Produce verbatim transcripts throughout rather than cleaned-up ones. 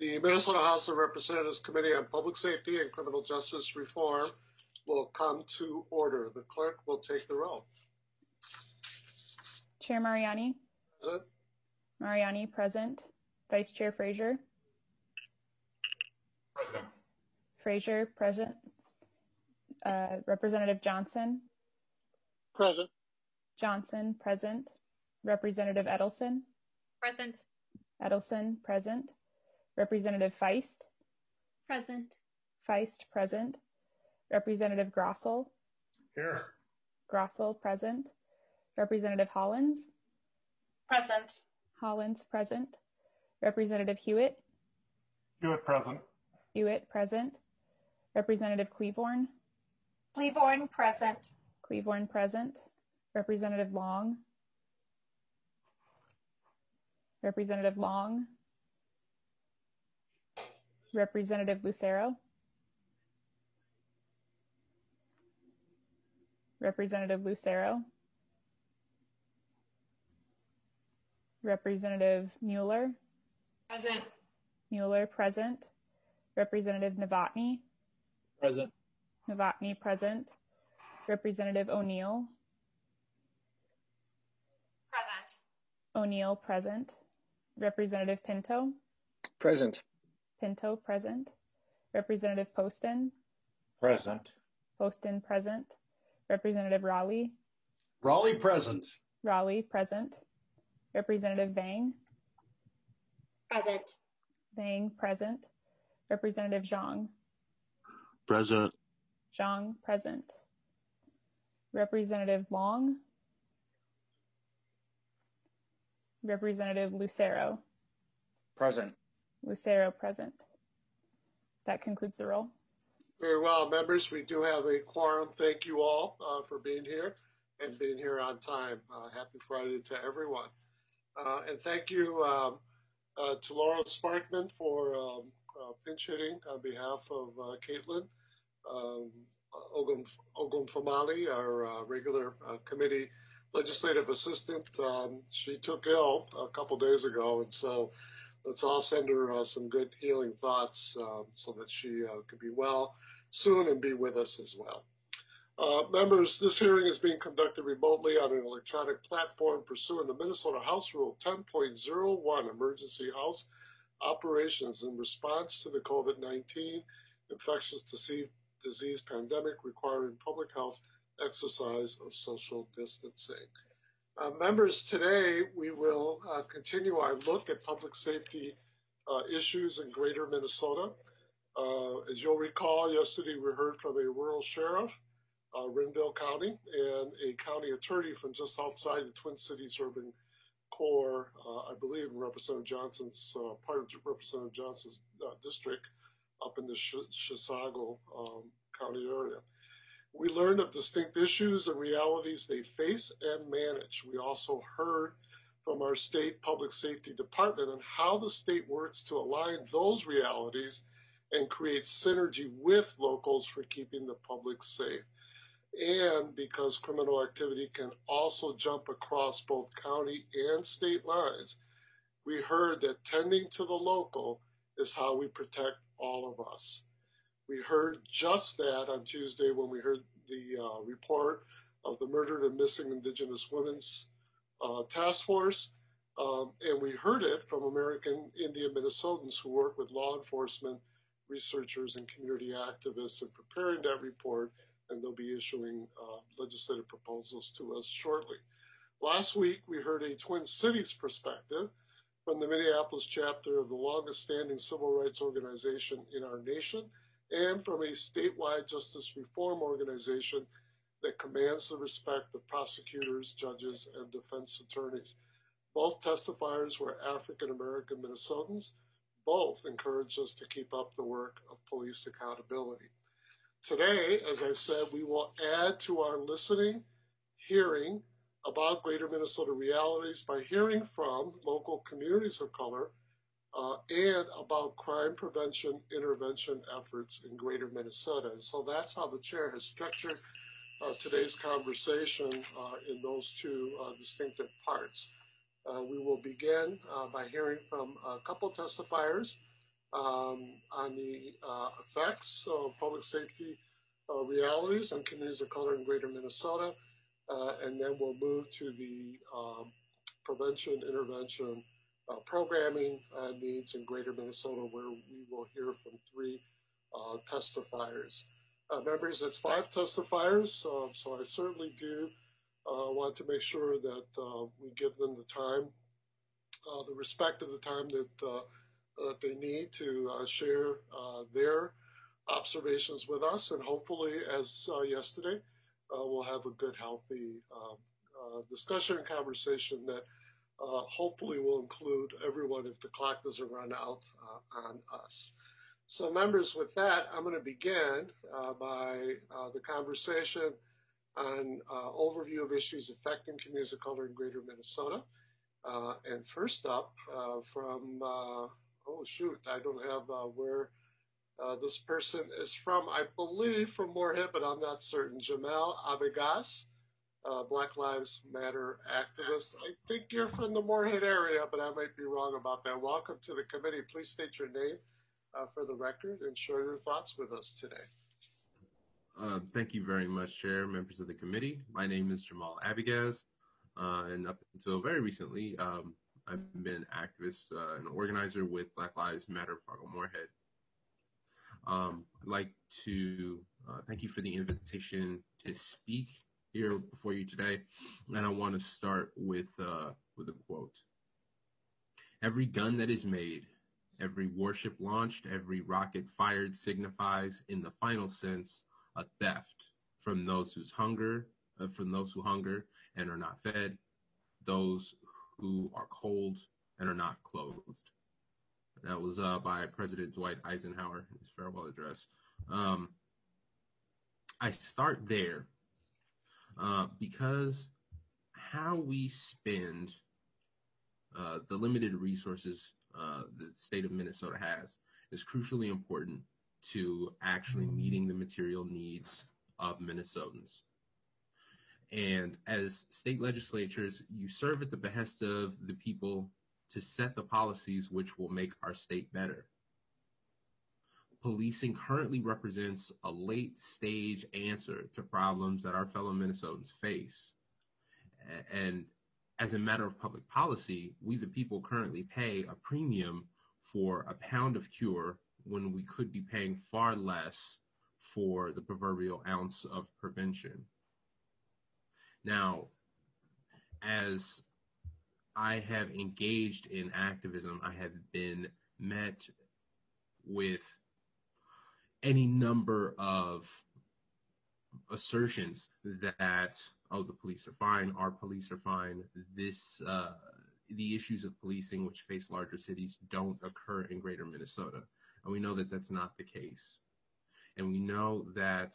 The Minnesota House of Representatives Committee on Public Safety and Criminal Justice Reform will come to order. The clerk will take the roll. Chair Mariani. Present. Mariani, present. Vice Chair Frazier. Present. Frazier, present. Uh, Representative Johnson. Present. Johnson, present. Representative Edelson. Present. Edelson, present. Representative Feist. Present. Feist, present. Representative Grossel. Here. Grossel, present. Representative Hollins. Present. Hollins, present. Representative Hewitt. Hewitt, present. Hewitt, present. Representative Cleavorn. Cleavorn, present. Cleavorn, present. Representative Long. Representative Long. Representative Lucero. Representative Lucero. Representative Mueller. Present. Mueller, present. Representative Novotny. Present. Novotny, present. Representative O'Neill. Present. O'Neill, present. Representative Pinto. Present. Pinto, present. Representative Poston. Present. Poston, present. Representative Raleigh. Raleigh, present. Raleigh, present. Representative Vang. Present. Vang, present. Representative Zhang. Present. Zhang, present. Representative Long. Representative Lucero. Present. Lucero, present. That concludes the roll. Very well, members. We do have a quorum. Thank you all uh, for being here and being here on time. Uh, happy Friday to everyone. Uh, and thank you um, uh, to Laurel Sparkman for um, uh, pinch hitting on behalf of uh, Caitlin. Um, Ogum, Ogum Famali, our uh, regular uh, committee legislative assistant, um, she took ill a couple days ago, and so let's all send her uh, some good healing thoughts um, so that she uh, could be well soon and be with us as well. Uh, members, this hearing is being conducted remotely on an electronic platform pursuant to Minnesota House Rule ten point oh one, Emergency House Operations in response to the COVID nineteen infectious disease, disease pandemic requiring public health exercise of social distancing. Uh, members, today we will uh, continue our look at public safety uh, issues in greater Minnesota. Uh, as you'll recall, yesterday we heard from a rural sheriff, uh, Renville County, and a county attorney from just outside the Twin Cities urban core, uh, I believe in Representative Johnson's, uh, part of Representative Johnson's uh, district up in the Chisago um, County area. We learned of distinct issues and realities they face and manage. We also heard from our state public safety department on how the state works to align those realities and create synergy with locals for keeping the public safe. And because criminal activity can also jump across both county and state lines, we heard that tending to the local is how we protect all of us. We heard just that on Tuesday when we heard the uh, report of the Murdered and Missing Indigenous Women's uh, Task Force, um, and we heard it from American Indian Minnesotans who work with law enforcement, researchers, and community activists in preparing that report, and they'll be issuing uh, legislative proposals to us shortly. Last week, we heard a Twin Cities perspective from the Minneapolis chapter of the longest-standing civil rights organization in our nation, and from a statewide justice reform organization that commands the respect of prosecutors, judges, and defense attorneys. Both testifiers were African-American Minnesotans. Both encouraged us to keep up the work of police accountability. Today, as I said, we will add to our listening, hearing about greater Minnesota realities by hearing from local communities of color Uh, and about crime prevention intervention efforts in greater Minnesota. And so that's how the chair has structured uh, today's conversation uh, in those two uh, distinctive parts. Uh, we will begin uh, by hearing from a couple testifiers um, on the uh, effects of public safety uh, realities on communities of color in greater Minnesota. Uh, and then we'll move to the um, prevention, intervention, uh, programming uh, needs in greater Minnesota, where we will hear from three uh, testifiers. Uh, members, it's five testifiers, uh, so I certainly do uh, want to make sure that uh, we give them the time, uh, the respect of the time that, uh, that they need to uh, share uh, their observations with us, and hopefully, as uh, yesterday, uh, we'll have a good, healthy uh, uh, discussion and conversation that uh, hopefully will include everyone if the clock doesn't run out uh, on us. So members, with that, I'm going to begin uh, by uh, the conversation on uh, overview of issues affecting communities of color in greater Minnesota. Uh, and first up uh, from, uh, oh shoot, I don't have uh, where uh, this person is from. I believe from Moorhead, but I'm not certain. Jamel Abegas, uh, Black Lives Matter activist. I think you're from the Moorhead area, but I might be wrong about that. Welcome to the committee. Please state your name uh, for the record and share your thoughts with us today. Uh, thank you very much, Chair, members of the committee. My name is Jamal Abegas, uh, and up until very recently, um, I've been an activist uh, and organizer with Black Lives Matter Fargo-Moorhead. Um, I'd like to uh, thank you for the invitation to speak here before you today, and I want to start with uh, with a quote. Every gun that is made, every warship launched, every rocket fired signifies, in the final sense, a theft from those whose hunger, uh, from those who hunger and are not fed, those who are cold and are not clothed. That was uh, by President Dwight Eisenhower in his farewell address. Um, I start there uh, because how we spend uh, the limited resources uh, the state of Minnesota has is crucially important to actually meeting the material needs of Minnesotans. And as state legislatures, you serve at the behest of the people to set the policies which will make our state better. Policing currently represents a late stage answer to problems that our fellow Minnesotans face. And as a matter of public policy, we the people currently pay a premium for a pound of cure when we could be paying far less for the proverbial ounce of prevention. Now, as I have engaged in activism, I have been met with any number of assertions that, oh, the police are fine, our police are fine, this, uh, the issues of policing which face larger cities don't occur in greater Minnesota. And we know that that's not the case. And we know that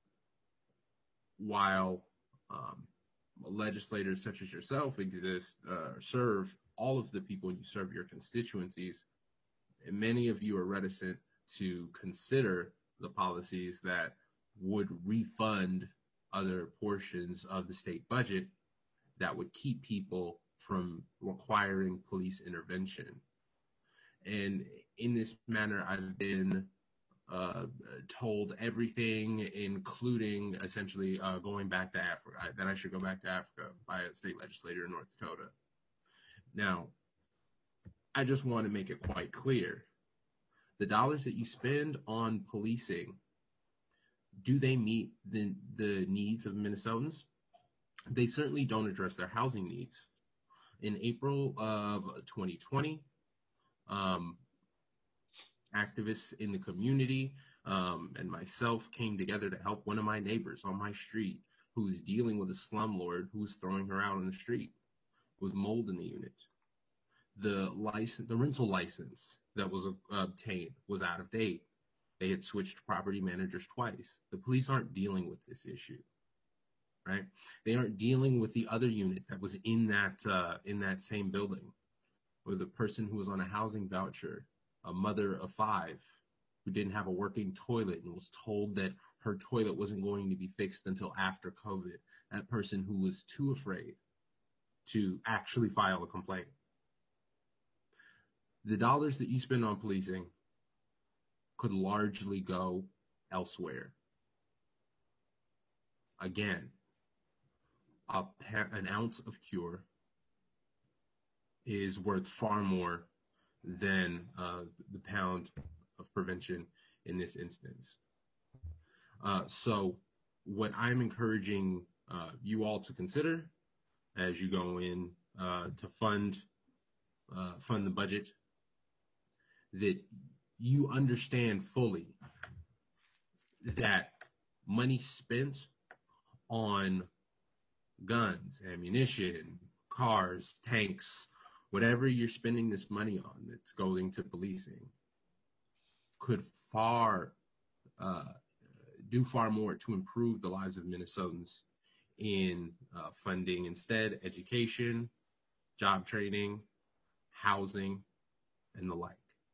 while um, legislators such as yourself exist, uh, serve all of the people you serve your constituencies, and many of you are reticent to consider the policies that would refund other portions of the state budget that would keep people from requiring police intervention. And in this manner, I've been uh, told everything, including essentially uh, going back to Africa, that I should go back to Africa by a state legislator in North Dakota. Now, I just want to make it quite clear. The dollars that you spend on policing, do they meet the, the needs of Minnesotans? They certainly don't address their housing needs. In April of twenty twenty, um, activists in the community um, and myself came together to help one of my neighbors on my street who was dealing with a slumlord who was throwing her out on the street. There was mold in the unit. The license, the rental license that was uh, obtained was out of date. They had switched property managers twice. The police aren't dealing with this issue, right? They aren't dealing with the other unit that was in that uh, in that same building, with a person who was on a housing voucher, a mother of five, who didn't have a working toilet and was told that her toilet wasn't going to be fixed until after COVID. That person who was too afraid to actually file a complaint. The dollars that you spend on policing could largely go elsewhere. Again, a, an ounce of cure is worth far more than uh, the pound of prevention in this instance. Uh, so what I'm encouraging uh, you all to consider as you go in uh, to fund uh, fund the budget, that you understand fully that money spent on guns, ammunition, cars, tanks, whatever you're spending this money on that's going to policing could far uh, do far more to improve the lives of Minnesotans in uh, funding instead education, job training, housing, and the like.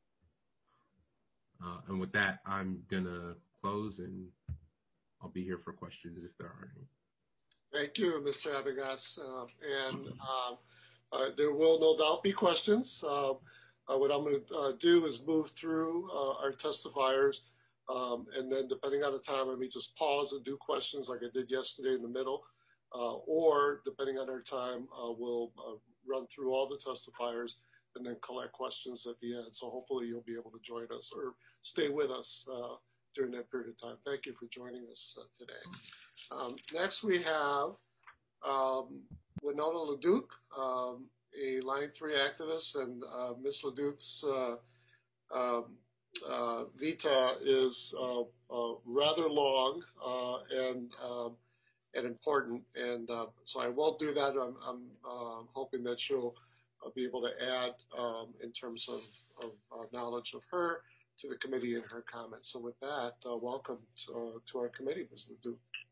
Uh, and with that, I'm gonna close, and I'll be here for questions if there are any. Thank you, Mister Abigas. Uh, and uh, uh, there will no doubt be questions. Uh, uh, what I'm going to uh, do is move through uh, our testifiers, um, and then depending on the time, I may just pause and do questions like I did yesterday in the middle, uh, or depending on our time, uh, we'll uh, run through all the testifiers and then collect questions at the end. So hopefully you'll be able to join us or stay with us uh, during that period of time. Thank you for joining us uh, today. Um, next we have um, Winona LeDuc, um, a Line three activist, and uh, Miz LeDuc's uh, um, uh, vita is uh, uh, rather long uh, and um, and important, and uh, so I won't do that. I'm, I'm uh, hoping that she'll uh, be able to add um, in terms of, of uh, knowledge of her to the committee and her comments. So with that, uh, welcome to, uh, to our committee, Miz LeDuc.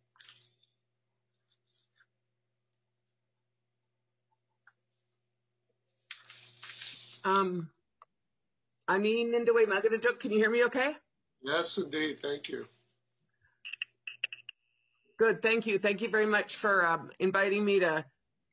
Um, Ani Nindawe Maganajuk, can you hear me okay? Yes, indeed. Thank you. Good. Thank you. Thank you very much for um, inviting me to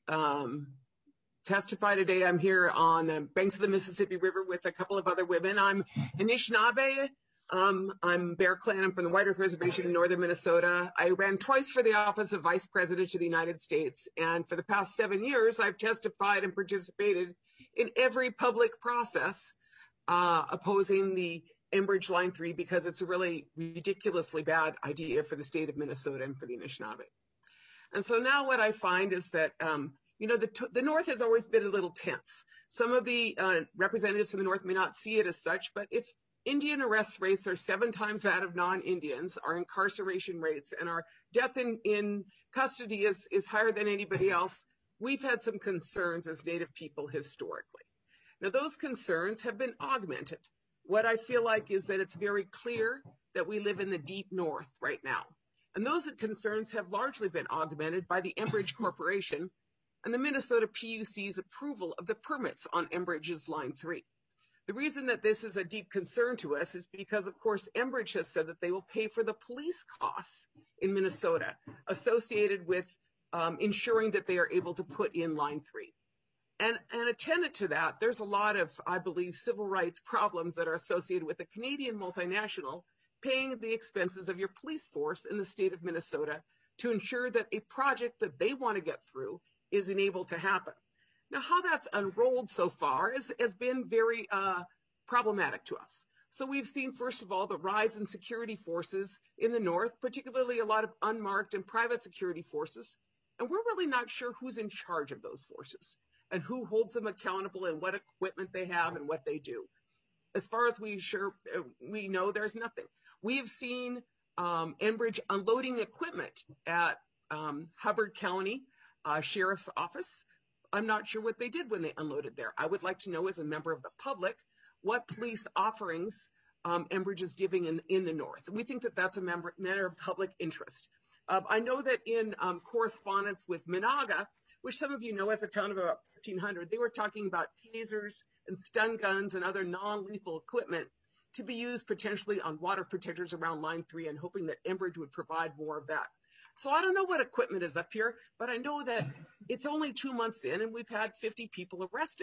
um, testify today. I'm here on the banks of the Mississippi River with a couple of other women. I'm Anishinaabe. Um, I'm Bear Clan. I'm from the White Earth Reservation in northern Minnesota. I ran twice for the office of Vice President of the United States. And for the past seven years, I've testified and participated in every public process uh, opposing the Enbridge Line three because it's a really ridiculously bad idea for the state of Minnesota and for the Anishinaabe. And so now what I find is that, um, you know, the, the North has always been a little tense. Some of the uh, representatives from the North may not see it as such, but if Indian arrest rates are seven times that of non-Indians, our incarceration rates and our death in, in custody is, is higher than anybody else, we've had some concerns as Native people historically. Now, those concerns have been augmented. What I feel like is that it's very clear that we live in the deep North right now. And those concerns have largely been augmented by the Enbridge Corporation and the Minnesota P U C's approval of the permits on Enbridge's Line three. The reason that this is a deep concern to us is because, of course, Enbridge has said that they will pay for the police costs in Minnesota associated with um, ensuring that they are able to put in Line three. And, and attendant to that, there's a lot of, I believe, civil rights problems that are associated with a Canadian multinational paying the expenses of your police force in the state of Minnesota to ensure that a project that they want to get through is able to happen. Now, how that's unrolled so far is, has been very uh, problematic to us. So we've seen, first of all, the rise in security forces in the North, particularly a lot of unmarked and private security forces. And we're really not sure who's in charge of those forces and who holds them accountable and what equipment they have and what they do. As far as we sure we know, there's nothing. We have seen um, Enbridge unloading equipment at um, Hubbard County uh, Sheriff's Office. I'm not sure what they did when they unloaded there. I would like to know, as a member of the public, what police offerings um, Enbridge is giving in, in the North. We think that that's a member, matter of public interest. Uh, I know that in um, correspondence with Minaga, which some of you know as a town of about fifteen hundred, they were talking about tasers and stun guns and other non-lethal equipment to be used potentially on water protectors around Line three and hoping that Enbridge would provide more of that. So I don't know what equipment is up here, but I know that it's only two months in and we've had fifty people arrested.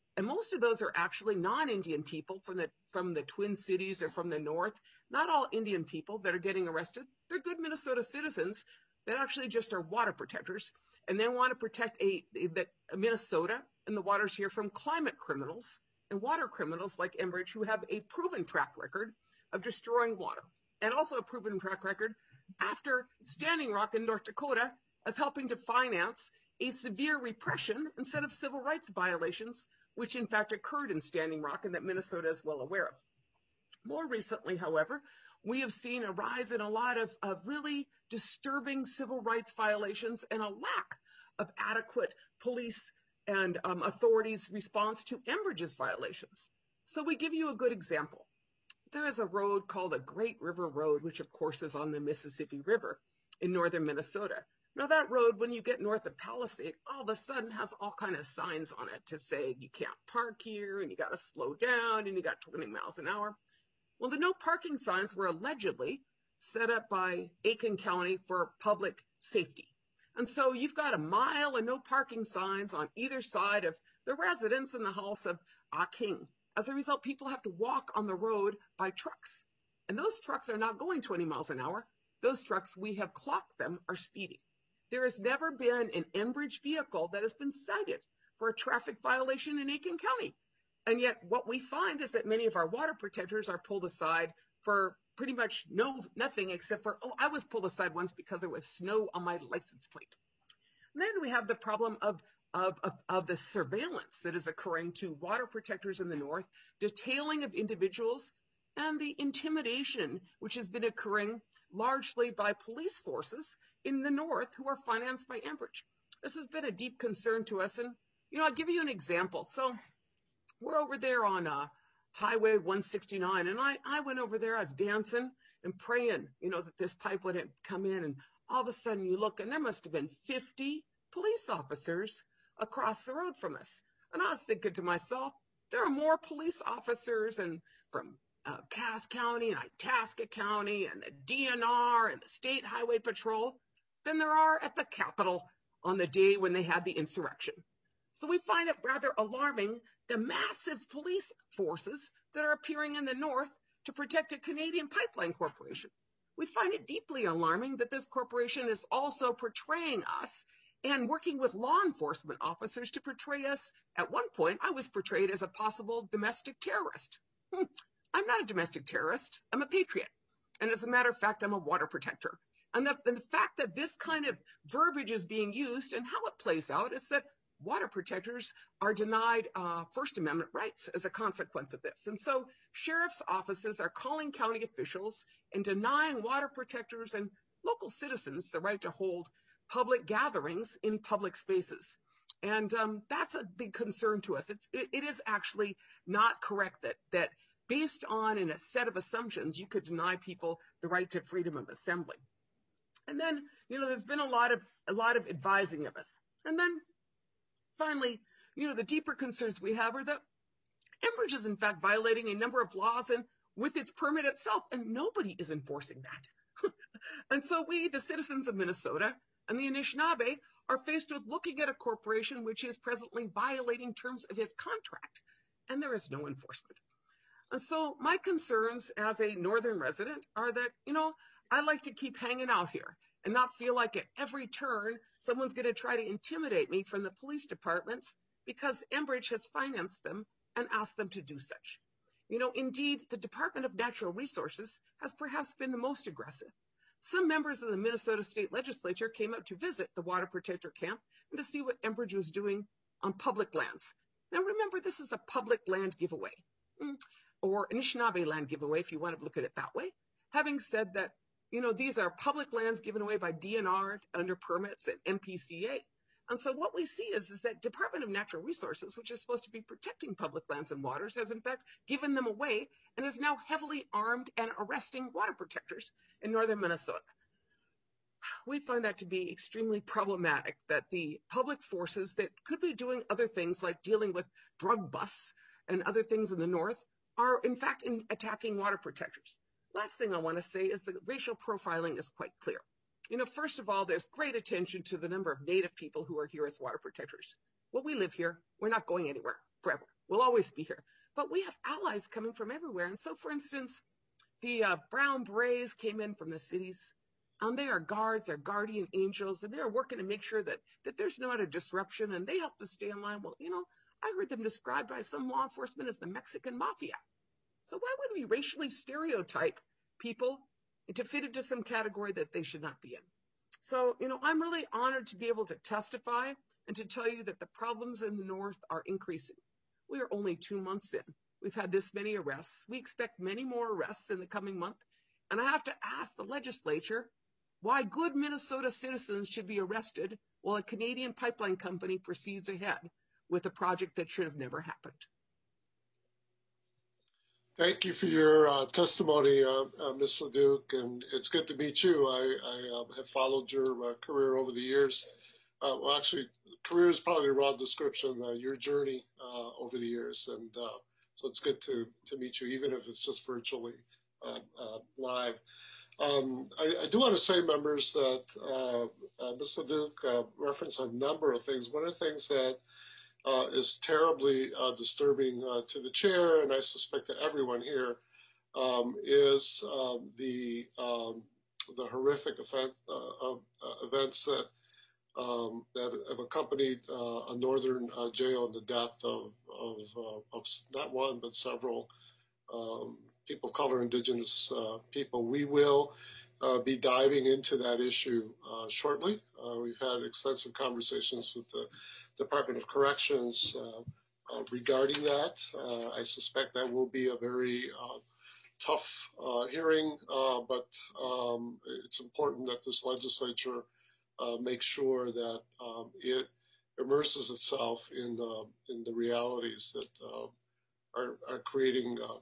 And most of those are actually non-Indian people from the from the Twin Cities or from the north. Not all Indian people that are getting arrested. They're good Minnesota citizens that actually just are water protectors, and they want to protect a, a, a Minnesota and the waters here from climate criminals and water criminals like Enbridge, who have a proven track record of destroying water, and also a proven track record after Standing Rock in North Dakota of helping to finance a severe repression instead of civil rights violations, which in fact occurred in Standing Rock and that Minnesota is well aware of. More recently, however, we have seen a rise in a lot of, of really disturbing civil rights violations and a lack of adequate police and um, authorities' response to Enbridge's violations. So we give you a good example. There is a road called the Great River Road, which of course is on the Mississippi River in northern Minnesota. Now that road, when you get north of Palisade, all of a sudden has all kind of signs on it to say you can't park here and you got to slow down and you got twenty miles an hour. Well, the no parking signs were allegedly set up by Aiken County for public safety. And so you've got a mile of no parking signs on either side of the residence in the house of Ah King. As a result, people have to walk on the road by trucks. And those trucks are not going twenty miles an hour. Those trucks, we have clocked them, are speeding. There has never been an Enbridge vehicle that has been cited for a traffic violation in Aiken County. And yet what we find is that many of our water protectors are pulled aside for pretty much no nothing except for, oh, I was pulled aside once because there was snow on my license plate. And then we have the problem of, of, of, of the surveillance that is occurring to water protectors in the north, detailing of individuals, and the intimidation which has been occurring largely by police forces in the north who are financed by Enbridge. This has been a deep concern to us. And, you know, I'll give you an example. So we're over there on uh, Highway one sixty-nine, and I, I went over there, I was dancing and praying, you know, that this pipe wouldn't come in. And all of a sudden you look, and there must have been fifty police officers across the road from us. And I was thinking to myself, there are more police officers and from uh, Cass County and Itasca County and the D N R and the State Highway Patrol than there are at the Capitol on the day when they had the insurrection. So we find it rather alarming, the massive police forces that are appearing in the north to protect a Canadian pipeline corporation. We find it deeply alarming that this corporation is also portraying us and working with law enforcement officers to portray us. At one point, I was portrayed as a possible domestic terrorist. I'm not a domestic terrorist. I'm a patriot. And as a matter of fact, I'm a water protector. And the, and the fact that this kind of verbiage is being used and how it plays out is that water protectors are denied uh, First Amendment rights as a consequence of this. And so sheriff's offices are calling county officials and denying water protectors and local citizens the right to hold public gatherings in public spaces. And um, that's a big concern to us. It's, it, it is actually not correct that, that based on in a set of assumptions, you could deny people the right to freedom of assembly. And then, you know, there's been a lot of a lot of advising of us. And then finally, you know, the deeper concerns we have are that Enbridge is in fact violating a number of laws and with its permit itself, and nobody is enforcing that. And so we, the citizens of Minnesota and the Anishinaabe, are faced with looking at a corporation which is presently violating terms of its contract, and there is no enforcement. And so my concerns as a northern resident are that, you know, I like to keep hanging out here and not feel like at every turn someone's going to try to intimidate me from the police departments because Enbridge has financed them and asked them to do such. You know, indeed, the Department of Natural Resources has perhaps been the most aggressive. Some members of the Minnesota State Legislature came out to visit the water protector camp and to see what Enbridge was doing on public lands. Now, remember, this is a public land giveaway, or Anishinaabe land giveaway, if you want to look at it that way. Having said that, you know, these are public lands given away by D N R under permits and M P C A. And so what we see is, is that Department of Natural Resources, which is supposed to be protecting public lands and waters, has in fact given them away and is now heavily armed and arresting water protectors in northern Minnesota. We find that to be extremely problematic, that the public forces that could be doing other things like dealing with drug busts and other things in the north are in fact in attacking water protectors. Last thing I want to say is that racial profiling is quite clear. You know, first of all, there's great attention to the number of Native people who are here as water protectors. Well, we live here. We're not going anywhere forever. We'll always be here. But we have allies coming from everywhere. And so, for instance, the uh, Brown Berets came in from the cities. Um, they are guards, they're guardian angels, and they're working to make sure that, that there's no other disruption, and they help to stay in line. Well, you know, I heard them described by some law enforcement as the Mexican mafia. So why would we racially stereotype people to fit into some category that they should not be in? So, you know, I'm really honored to be able to testify and to tell you that the problems in the North are increasing. We are only two months in. We've had this many arrests. We expect many more arrests in the coming month. And I have to ask the legislature why good Minnesota citizens should be arrested while a Canadian pipeline company proceeds ahead with a project that should have never happened. Thank you for your uh, testimony, uh, uh, Miz LeDuc, and it's good to meet you. I, I uh, have followed your uh, career over the years. Uh, well, actually, career is probably a wrong description, uh, your journey uh, over the years, and uh, so it's good to, to meet you, even if it's just virtually uh, uh, live. Um, I, I do want to say, members, that uh, uh, Miz LeDuc uh, referenced a number of things. One of the things that uh, is terribly uh, disturbing uh, to the chair, and I suspect to everyone here, um, is um, the um, the horrific event, uh, of, uh, events that um, that have accompanied uh, a northern uh, jail and the death of of, uh, of not one but several um, people of color, indigenous uh, people. We will uh, be diving into that issue uh, shortly. Uh, we've had extensive conversations with the Department of Corrections uh, uh, regarding that. Uh, I suspect that will be a very uh, tough uh, hearing, uh, but um, it's important that this legislature uh, make sure that um, it immerses itself in the in the realities that uh, are, are creating uh,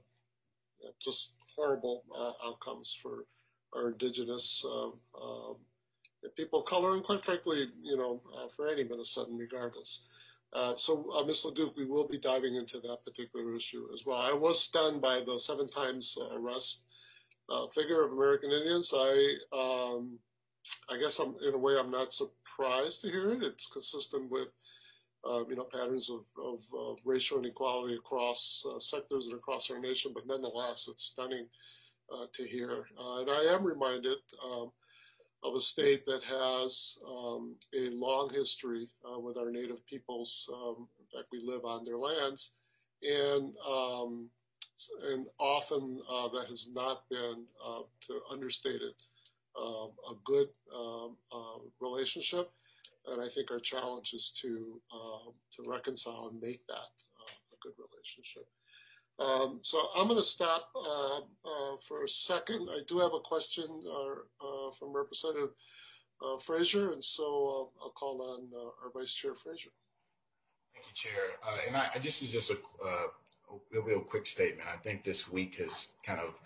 just horrible uh, outcomes for our indigenous uh, um, people of color, and quite frankly, you know, uh, for any Minnesotan, regardless. Uh, so, uh, Miz LeDuc, we will be diving into that particular issue as well. I was stunned by the seven times uh, arrest uh, figure of American Indians. I, um, I guess, I'm in a way, I'm not surprised to hear it. It's consistent with, uh, you know, patterns of, of uh, racial inequality across uh, sectors and across our nation. But nonetheless, it's stunning uh, to hear. Uh, and I am reminded um, of a state that has um, a long history uh, with our native peoples. Um, in fact, we live on their lands, and um, and often uh, that has not been, uh, to understate it, uh, a good um, uh, relationship. And I think our challenge is to uh, to reconcile and make that uh, a good relationship. Um, so I'm going to stop uh, uh, for a second. I do have a question uh, uh, from Representative uh, Frazier, and so uh, I'll call on uh, our Vice Chair Frazier. Thank you, Chair. Uh, and I, this is just a, uh, a real quick statement. I think this week has kind of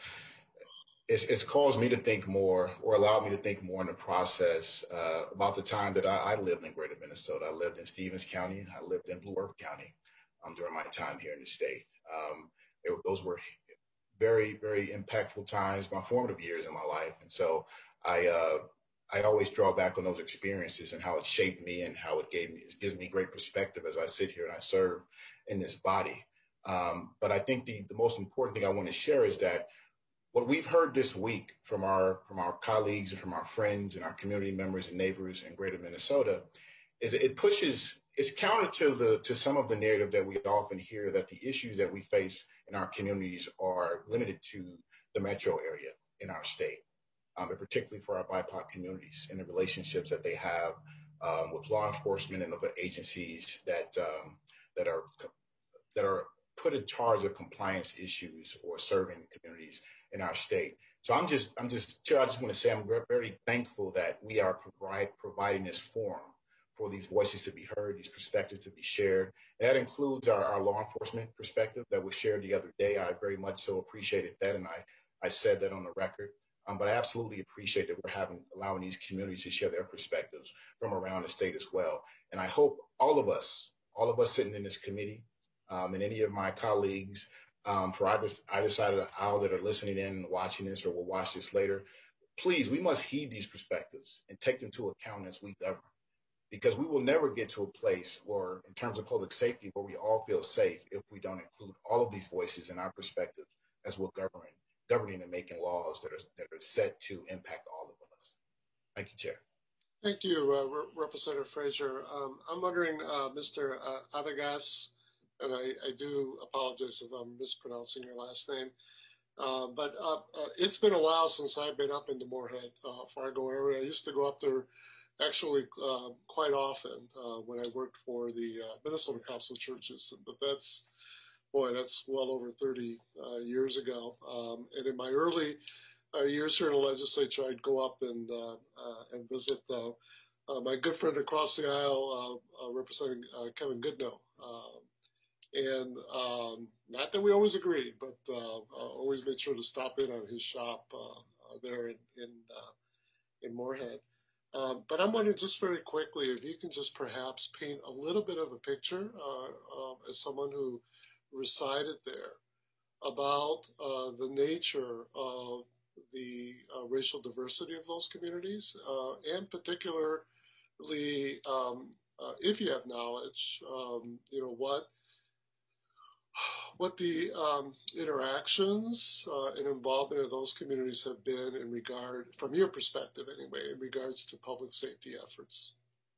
it's, it's caused me to think more, or allowed me to think more in the process uh, about the time that I, I lived in Greater Minnesota. I lived in Stevens County. I lived in Blue Earth County um, during my time here in the state. Um, It, those were very, very impactful times, my formative years in my life. And so I uh, I always draw back on those experiences and how it shaped me and how it gave me, it gives me great perspective as I sit here and I serve in this body. Um, but I think the, the most important thing I want to share is that what we've heard this week from our from our colleagues and from our friends and our community members and neighbors in Greater Minnesota is that it pushes, it's counter to the to some of the narrative that we often hear, that the issues that we face in our communities are limited to the metro area in our state, um, but particularly for our B I P O C communities and the relationships that they have um, with law enforcement and other agencies that um, that are that are put in charge of compliance issues or serving communities in our state. So I'm just I'm just Chair, I just want to say I'm very thankful that we are provide, providing this forum for these voices to be heard, these perspectives to be shared. And that includes our, our law enforcement perspective that was shared the other day. I very much so appreciated that, and I, I said that on the record. Um, but I absolutely appreciate that we're having allowing these communities to share their perspectives from around the state as well. And I hope all of us, all of us sitting in this committee, um, and any of my colleagues um, for either, either side of the aisle that are listening in and watching this or will watch this later, please, we must heed these perspectives and take them into account as we govern. because we will never get to a place where, in terms of public safety, where we all feel safe if we don't include all of these voices in our perspective as we're governing, governing and making laws that are that are set to impact all of us. Thank you, Chair. Thank you, uh, Re- Representative Frazier. Um, I'm wondering, uh, Mister Uh, Abegas, and I, I do apologize if I'm mispronouncing your last name, uh, but uh, uh, it's been a while since I've been up in the Moorhead, uh, Fargo area. I used to go up there actually uh, quite often uh, when I worked for the uh, Minnesota Council of Churches, but that's, boy, that's well over thirty uh, years ago. Um, and in my early uh, years here in the legislature, I'd go up and uh, uh, and visit uh, uh, my good friend across the aisle, uh, uh, representing uh, Kevin Goodnow. Um, and um, not that we always agreed, but uh, uh, always made sure to stop in on his shop uh, uh, there in in, uh, in Moorhead. Um, but I'm wondering just very quickly if you can just perhaps paint a little bit of a picture uh, uh, as someone who resided there about uh, the nature of the uh, racial diversity of those communities, uh, and particularly um, uh, if you have knowledge, um, you know, what what the um, interactions uh, and involvement of those communities have been in regard, from your perspective anyway, in regards to public safety efforts.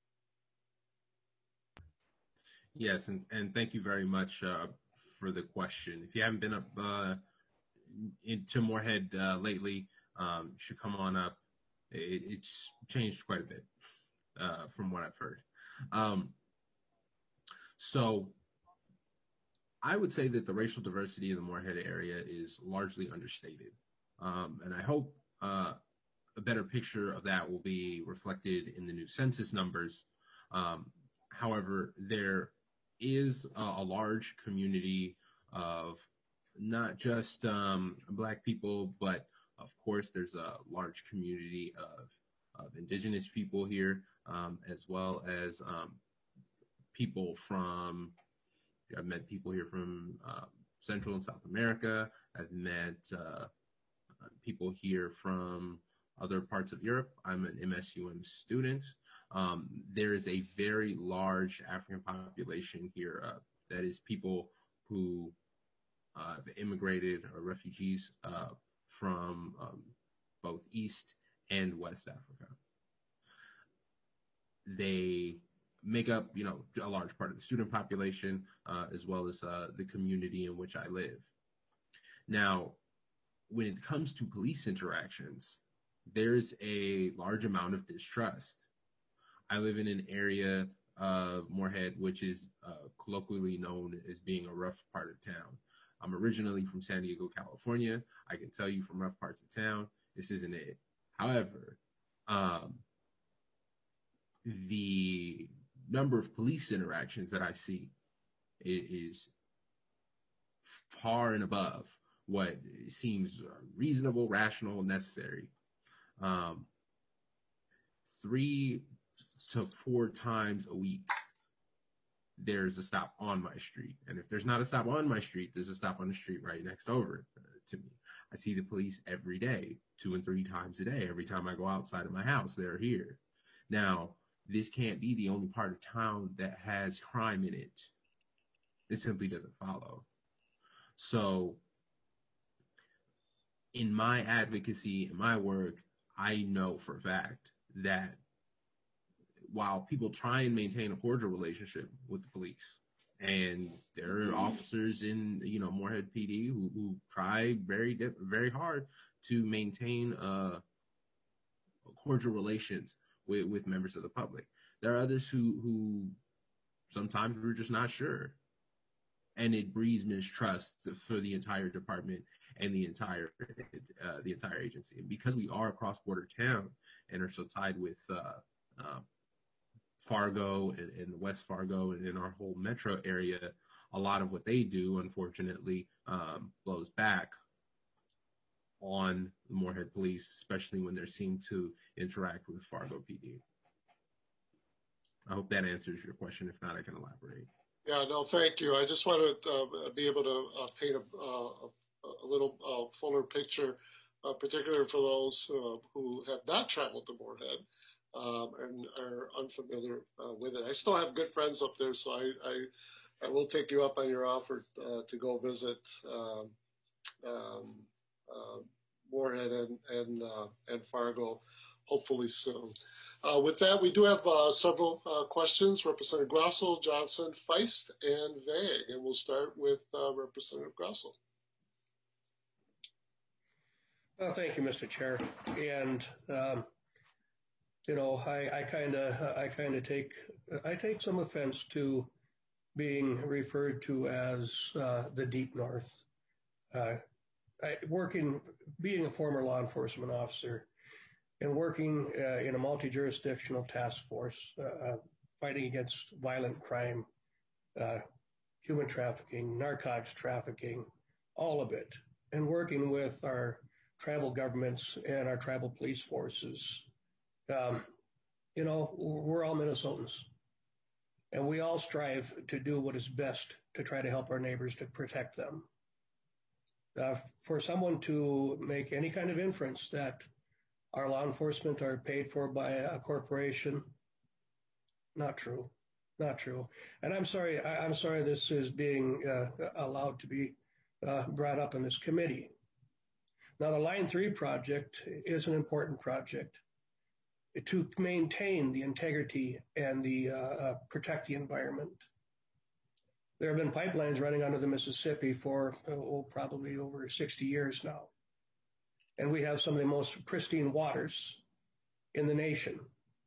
Yes, and, and thank you very much uh, for the question. If you haven't been up uh, into Moorhead uh, lately, um, you should come on up. It, it's changed quite a bit uh, from what I've heard. Um, so I would say that the racial diversity in the Moorhead area is largely understated. Um, and I hope uh, a better picture of that will be reflected in the new census numbers. Um, however, there is a, a large community of not just um, Black people, but of course there's a large community of, of Indigenous people here, um, as well as um, people from I've met people here from uh, Central and South America. I've met uh, people here from other parts of Europe. I'm an M S U M student. Um, there is a very large African population here uh, that is people who uh, have immigrated or refugees uh, from um, both East and West Africa. They make up, you know, a large part of the student population, uh, as well as uh, the community in which I live. Now, when it comes to police interactions, there's a large amount of distrust. I live in an area of Moorhead, which is uh, colloquially known as being a rough part of town. I'm originally from San Diego, California. I can tell you from rough parts of town, this isn't it. However, um, the number of police interactions that I see is far and above what seems reasonable, rational, and necessary. Um, three to four times a week, there's a stop on my street. And if there's not a stop on my street, there's a stop on the street right next over uh, to me. I see the police every day, two and three times a day. Every time I go outside of my house, they're here. Now, this can't be the only part of town that has crime in it. It simply doesn't follow. So in my advocacy, in my work, I know for a fact that while people try and maintain a cordial relationship with the police, and there are officers in, you know, Moorhead P D who, who try very, very hard to maintain uh, cordial relations with, with members of the public. There are others who, who sometimes we're just not sure. And it breeds mistrust for the entire department and the entire uh, the entire agency. And because we are a cross-border town and are so tied with uh, uh, Fargo and, and West Fargo and in our whole metro area, a lot of what they do, unfortunately, um, blows back on the Moorhead police, especially when they're seen to interact with Fargo P D. I hope that answers your question. If not, I can elaborate. Yeah, no, thank you. I just wanted to uh, be able to uh, paint a, uh, a little uh, fuller picture, uh, particularly for those uh, who have not traveled to Moorhead, um, and are unfamiliar uh, with it. I still have good friends up there, so I, I, I will take you up on your offer uh, to go visit um, um, uh, Moorhead and and, uh, and Fargo, hopefully soon. Uh, with that, we do have uh, several uh, questions. Representative Grosso, Johnson, Feist, and Vague. And we'll start with uh, Representative Grosso. Well, thank you, Mister Chair. And, um, you know, I kind of I kind of take I take some offense to being referred to as uh, the Deep North. Uh, I, working, being a former law enforcement officer, and working uh, in a multi-jurisdictional task force, uh, fighting against violent crime, uh, human trafficking, narcotics trafficking, all of it, and working with our tribal governments and our tribal police forces. Um, you know, we're all Minnesotans, and we all strive to do what is best to try to help our neighbors, to protect them. Uh, for someone to make any kind of inference that our law enforcement are paid for by a corporation, not true, not true. And I'm sorry, I, I'm sorry this is being uh, allowed to be uh, brought up in this committee. Now, the Line three project is an important project to maintain the integrity and the uh, uh, protect the environment. There have been pipelines running under the Mississippi for oh, probably over sixty years now. And we have some of the most pristine waters in the nation.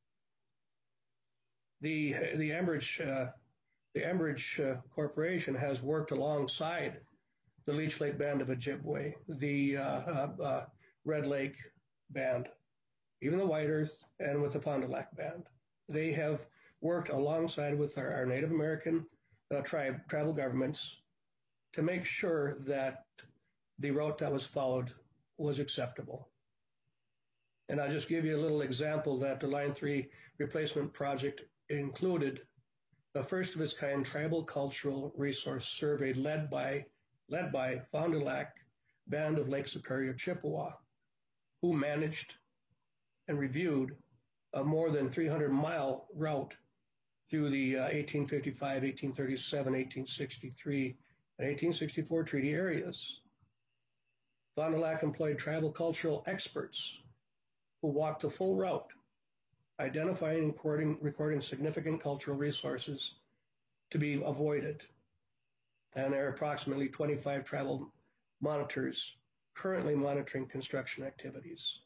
The the Enbridge uh, the Enbridge uh, Corporation has worked alongside the Leech Lake Band of Ojibwe, the uh, uh, uh, Red Lake Band, even the White Earth, and with the Fond du Lac Band. They have worked alongside with our, our Native American uh, tribe tribal governments to make sure that the route that was followed was acceptable. And I'll just give you a little example that the Line three replacement project included the first of its kind tribal cultural resource survey led by led by Fond du Lac Band of Lake Superior Chippewa, who managed and reviewed a more than three hundred mile route through the uh, eighteen fifty-five, eighteen thirty-seven, eighteen sixty-three, and eighteen sixty-four treaty areas. Fond du Lac employed tribal cultural experts who walked the full route, identifying and recording, recording significant cultural resources to be avoided. And there are approximately twenty-five tribal monitors currently monitoring construction activities.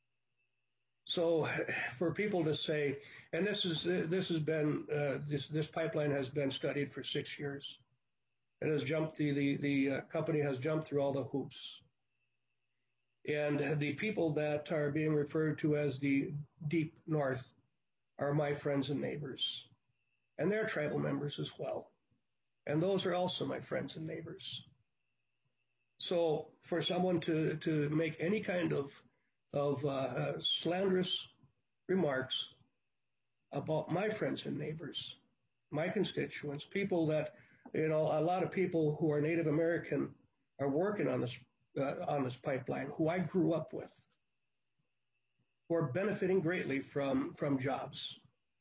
So for people to say, and this is this has been uh, this this pipeline has been studied for six years. It has jumped the the the uh, company has jumped through all the hoops. And the people that are being referred to as the Deep North are my friends and neighbors. And they're tribal members as well. And those are also my friends and neighbors. So for someone to, to make any kind of, of uh, uh, slanderous remarks about my friends and neighbors, my constituents, people that, you know, a lot of people who are Native American are working on this Uh, on this pipeline, who I grew up with, who are benefiting greatly from from jobs.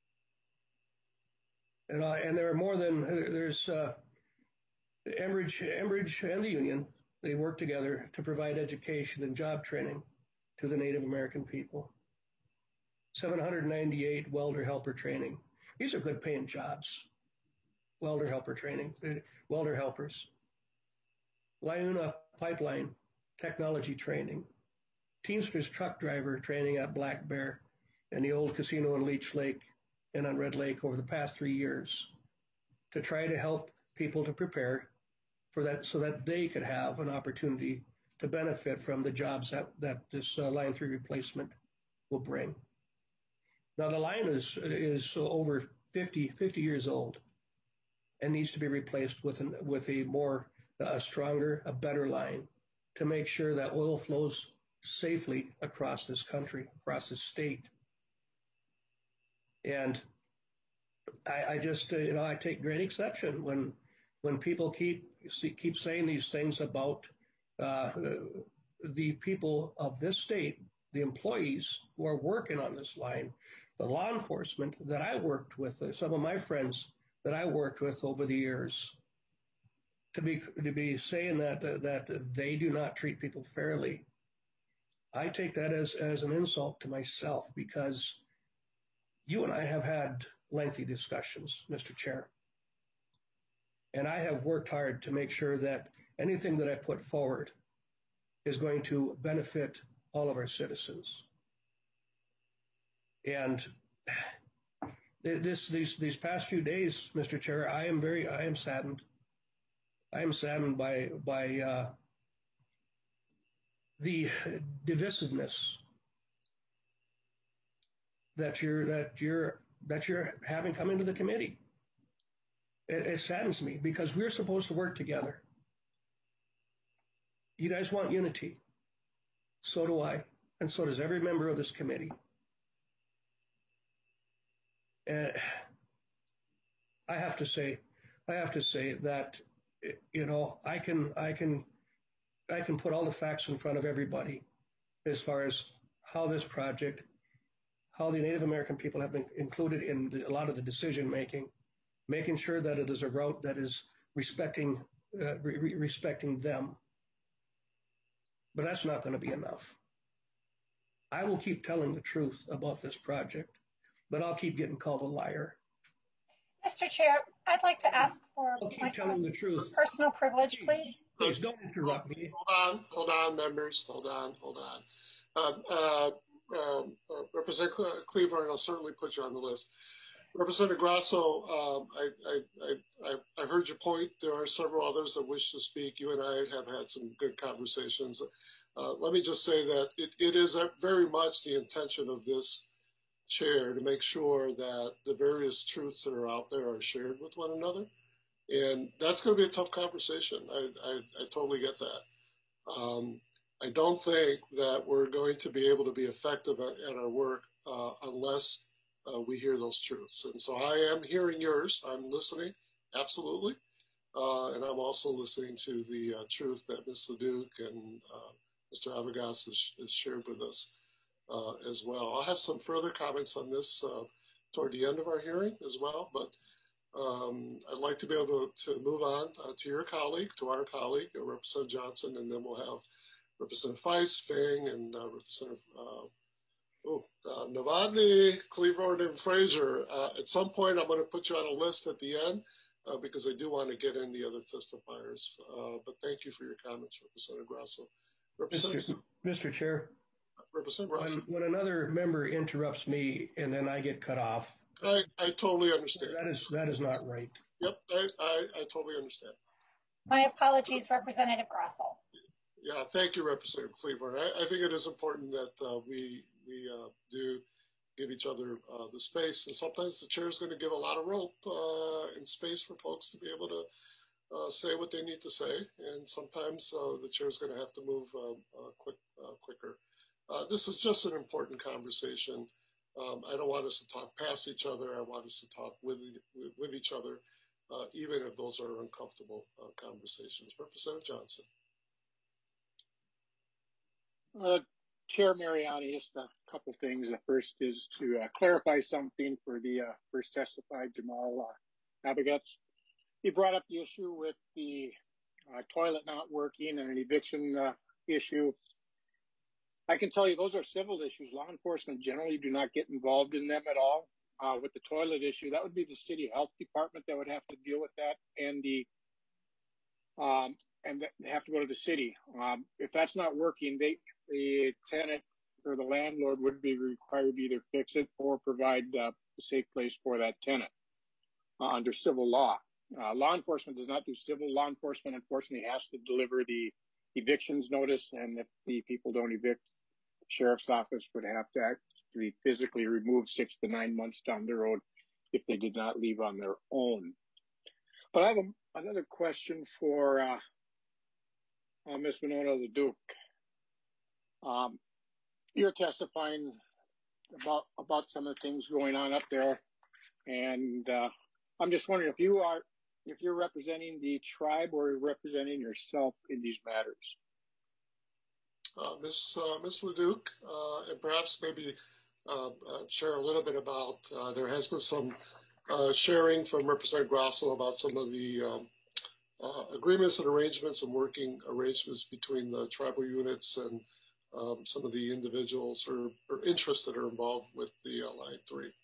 And, uh, and there are more than, there's uh, Enbridge, Enbridge and the union, they work together to provide education and job training to the Native American people. seven hundred ninety-eight welder helper training. These are good paying jobs. Welder helper training, welder helpers. Liuna pipeline technology training, Teamsters truck driver training at Black Bear and the old casino in Leech Lake and on Red Lake over the past three years to try to help people to prepare for that so that they could have an opportunity to benefit from the jobs that, that this uh, Line three replacement will bring. Now the line is, is over fifty, fifty years old and needs to be replaced with, an, with a more, a stronger, a better line to make sure that oil flows safely across this country, across this state. And I, I just, uh, you know, I take great exception when when people keep keep saying these things about uh, the people of this state, the employees who are working on this line, the law enforcement that I worked with, uh, some of my friends that I worked with over the years, to be to be saying that uh, that they do not treat people fairly, I take that as as an insult to myself, because you and I have had lengthy discussions, Mister Chair, and I have worked hard to make sure that anything that I put forward is going to benefit all of our citizens. And this, these, these past few days, Mister Chair, I am very, I am saddened. I am saddened by, by uh, the divisiveness that you're, that you're, that you're having come into the committee. It, it saddens me, because we're supposed to work together. You guys want unity. So do I, and so does every member of this committee. Uh, I have to say, I have to say that, you know, I can, I can, I can put all the facts in front of everybody as far as how this project, how the Native American people have been included in the, a lot of the decision making, making sure that it is a route that is respecting, uh, re- respecting them. But that's not going to be enough. I will keep telling the truth about this project, but I'll keep getting called a liar. Mister Chair, I'd like to ask for I'll keep telling the truth. Personal privilege, please. Please don't interrupt me. Hold on, hold on, members. Hold on, hold on. Uh, uh, uh, uh, Representative Cleaver, I'll certainly put you on the list. Representative Grasso, um, I, I, I, I heard your point. There are several others that wish to speak. You and I have had some good conversations. Uh, let me just say that it, it is a, very much the intention of this chair to make sure that the various truths that are out there are shared with one another. And that's going to be a tough conversation. I, I, I totally get that. Um, I don't think that we're going to be able to be effective at, at our work uh, unless uh, we hear those truths. And so I am hearing yours. I'm listening, absolutely. Uh, and I'm also listening to the uh, truth that Miz Leduc and uh, Mister Avegas has, has shared with us uh, as well. I'll have some further comments on this uh, toward the end of our hearing as well, but um, I'd like to be able to, to move on uh, to your colleague, to our colleague, uh, Representative Johnson, and then we'll have Representative Feist, Fing, and uh, Representative uh, oh, uh, Novotny, Cleaver, and Fraser. Uh, at some point, I'm going to put you on a list at the end uh, because I do want to get in the other testifiers. Uh, but thank you for your comments, Representative Grasso. Mister Mister Chair, Representative Grasso. When, when another member interrupts me and then I get cut off, I, I totally understand. That is that is not right. Yep, I, I, I totally understand. My apologies, Representative Grasso. Yeah, thank you, Representative Cleaver. I, I think it is important that uh, we we uh, do give each other uh, the space, and sometimes the chair is going to give a lot of rope uh, and space for folks to be able to uh, say what they need to say, and sometimes uh, the chair is going to have to move uh, uh, quick uh, quicker. Uh, this is just an important conversation. Um, I don't want us to talk past each other. I want us to talk with with each other, uh, even if those are uncomfortable uh, conversations. Representative Johnson. Uh, Chair Mariani, just a couple things. The first is to uh, clarify something for the uh, first testified, Jamal uh, Abagats. He brought up the issue with the uh, toilet not working and an eviction uh, issue. I can tell you those are civil issues. Law enforcement generally do not get involved in them at all. Uh, with the toilet issue, that would be the city health department that would have to deal with that, and the um, and they have to go to the city. Um, if that's not working, they the tenant or the landlord would be required to either fix it or provide uh, a safe place for that tenant uh, under civil law. Uh, law enforcement does not do civil. Law enforcement, unfortunately, has to deliver the evictions notice, and if the people don't evict, the sheriff's office would have to actually physically remove six to nine months down the road if they did not leave on their own. But I have a, another question for uh, uh, Miz Winona Leduc. Um, you're testifying about about some of the things going on up there, and uh, I'm just wondering if you are if you're representing the tribe or you're representing yourself in these matters. Uh, Miz Uh, Miz Leduc, uh, and perhaps maybe uh, uh, share a little bit about. Uh, there has been some uh, sharing from Representative Grasso about some of the um, uh, agreements and arrangements and working arrangements between the tribal units and um, some of the individuals or, or interests that are involved with the uh, Line three.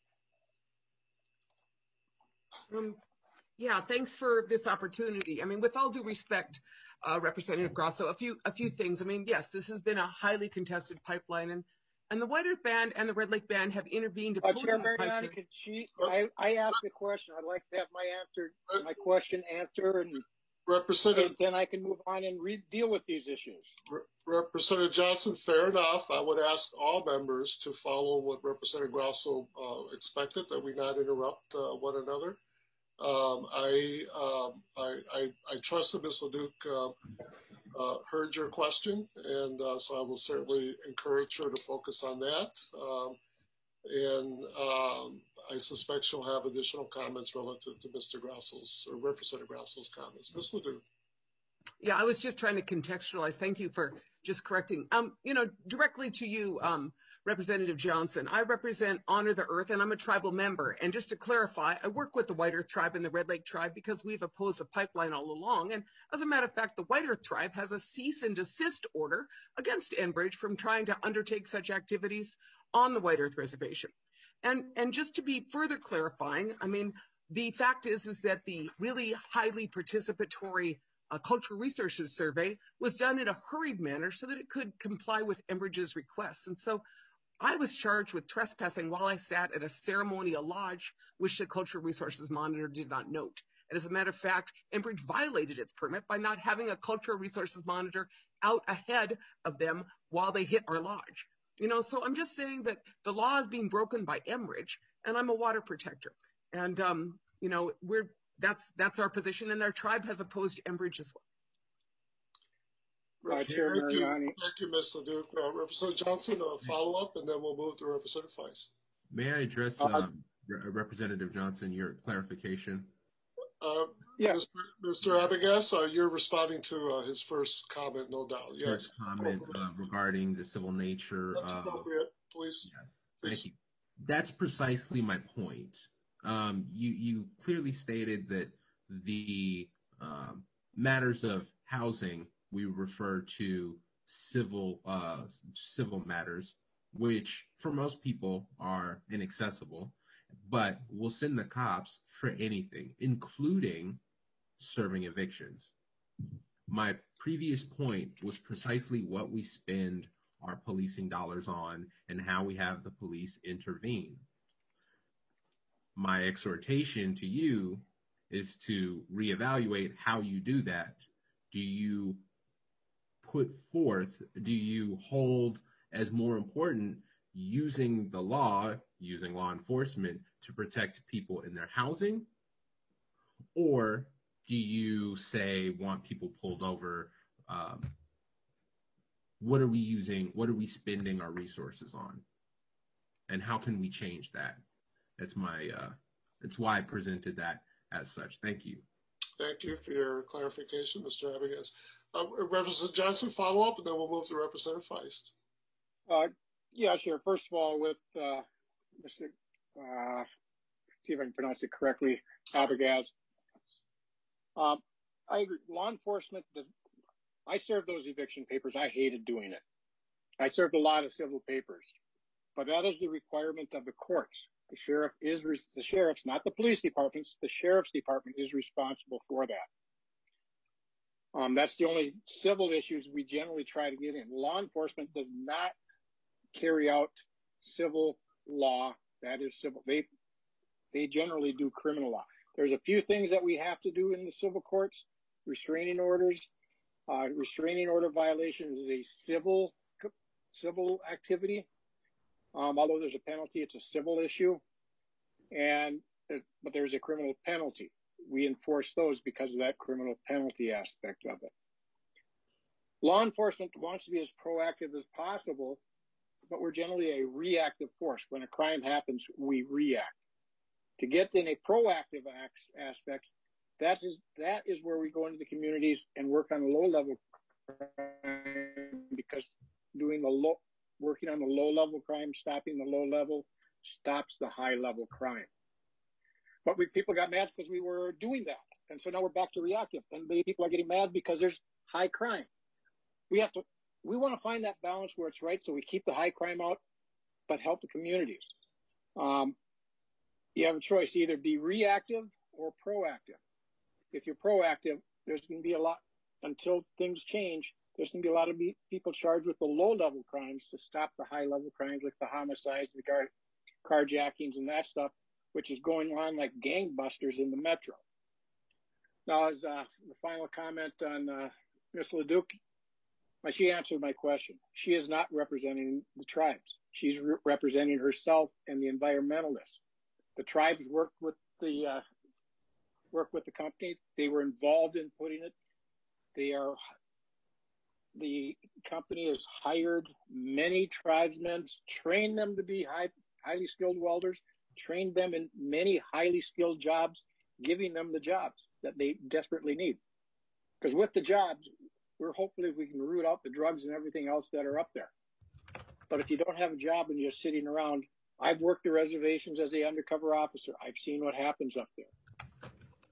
Um, yeah, thanks for this opportunity. I mean, with all due respect, uh, Representative Grasso, a few a few things. I mean, yes, this has been a highly contested pipeline, and and the White Earth Band and the Red Lake Band have intervened Uh, opposing Chair the Mariani, pipeline. could she, I, I asked the question. I'd like to have my answer, my question answered, and, Representative, and then I can move on and re- deal with these issues. Representative Johnson, fair enough. I would ask all members to follow what Representative Grasso uh, expected, that we not interrupt uh, one another. Um, I, um, I, I, I trust that Miz LeDuc uh, uh, heard your question, and uh, so I will certainly encourage her to focus on that. Um, and um, I suspect she'll have additional comments relative to Mister Grasso's or Representative Grasso's comments. Miz LeDuc. Yeah, I was just trying to contextualize. Thank you for just correcting. Um, you know, directly to you, um, Representative Johnson. I represent Honor the Earth, and I'm a tribal member. And just to clarify, I work with the White Earth Tribe and the Red Lake Tribe because we've opposed the pipeline all along. And as a matter of fact, the White Earth Tribe has a cease and desist order against Enbridge from trying to undertake such activities on the White Earth Reservation. And and just to be further clarifying, I mean, the fact is is that the really highly participatory uh, Cultural Resources Survey was done in a hurried manner so that it could comply with Enbridge's requests. And so I was charged with trespassing while I sat at a ceremonial lodge, which the Cultural Resources Monitor did not note. And as a matter of fact, Enbridge violated its permit by not having a Cultural Resources Monitor out ahead of them while they hit our lodge. You know, so I'm just saying that the law is being broken by Enbridge, and I'm a water protector. And, um, you know, we're that's that's our position, and our tribe has opposed Enbridge as well. Uh, Chair Thank you, Mariani. thank you, Miz LeDuc. Uh, Representative Johnson, a follow up, and then we'll move to Representative Feist. May I address Uh, um, Re- Representative Johnson your clarification? Uh, Yeah. Mister Mister Abigas, uh, you're responding to uh, his first comment, no doubt. Yes. First comment uh, regarding the civil nature That's of. appropriate, please. Yes, Please. thank you. That's precisely my point. Um, you you clearly stated that the um, matters of housing we refer to civil uh, civil matters, which for most people are inaccessible, but we'll send the cops for anything, including serving evictions. My previous point was precisely what we spend our policing dollars on and how we have the police intervene. My exhortation to you is to reevaluate how you do that. Do you put forth, do you hold as more important using the law, using law enforcement to protect people in their housing? Or do you say want people pulled over? Um, what are we using? What are we spending our resources on? And how can we change that? That's my, uh, that's why I presented that as such. Thank you. Thank you for your clarification, Mister Abigas. Uh, Representative Johnson, follow up, and then we'll move to Representative Feist. Uh, yeah, sure. First of all, with uh, Mister Uh, see if I can pronounce it correctly, Abigas. Um, I agree. Law enforcement does. I served those eviction papers. I hated doing it. I served a lot of civil papers, but that is the requirement of the courts. The sheriff is re- the sheriff's, not the police departments. The sheriff's department is responsible for that. Um, that's the only civil issues we generally try to get in. Law enforcement does not carry out civil law. That is civil. They they generally do criminal law. There's a few things that we have to do in the civil courts. Restraining orders. Uh, restraining order violation is a civil civil activity. Um, although there's a penalty, it's a civil issue. And but there's a criminal penalty. We enforce those because of that criminal penalty aspect of it. Law enforcement wants to be as proactive as possible, but we're generally a reactive force. When a crime happens, we react. To get in a proactive aspect, that is that is where we go into the communities and work on low-level crime, because doing the low, working on on the low-level crime, stopping the low-level stops the high-level crime. But we, people got mad because we were doing that. And so now we're back to reactive. And the people are getting mad because there's high crime. We have to, we want to find that balance where it's right so we keep the high crime out, but help the communities. Um, you have a choice, either be reactive or proactive. If you're proactive, there's going to be a lot, until things change, there's going to be a lot of people charged with the low-level crimes to stop the high-level crimes like the homicides, the car, carjackings, and that stuff, which is going on like gangbusters in the metro. Now, as uh, the final comment on uh, Miz Leduc, she answered my question. She is not representing the tribes. She's re- representing herself and the environmentalists. The tribes worked with the uh, worked with the company. They were involved in putting it. They are. The company has hired many tribesmen, trained them to be high, highly skilled welders, trained them in many highly skilled jobs, giving them the jobs that they desperately need. Because with the jobs, we're hopefully we can root out the drugs and everything else that are up there. But if you don't have a job and you're sitting around, I've worked the reservations as an undercover officer. I've seen what happens up there.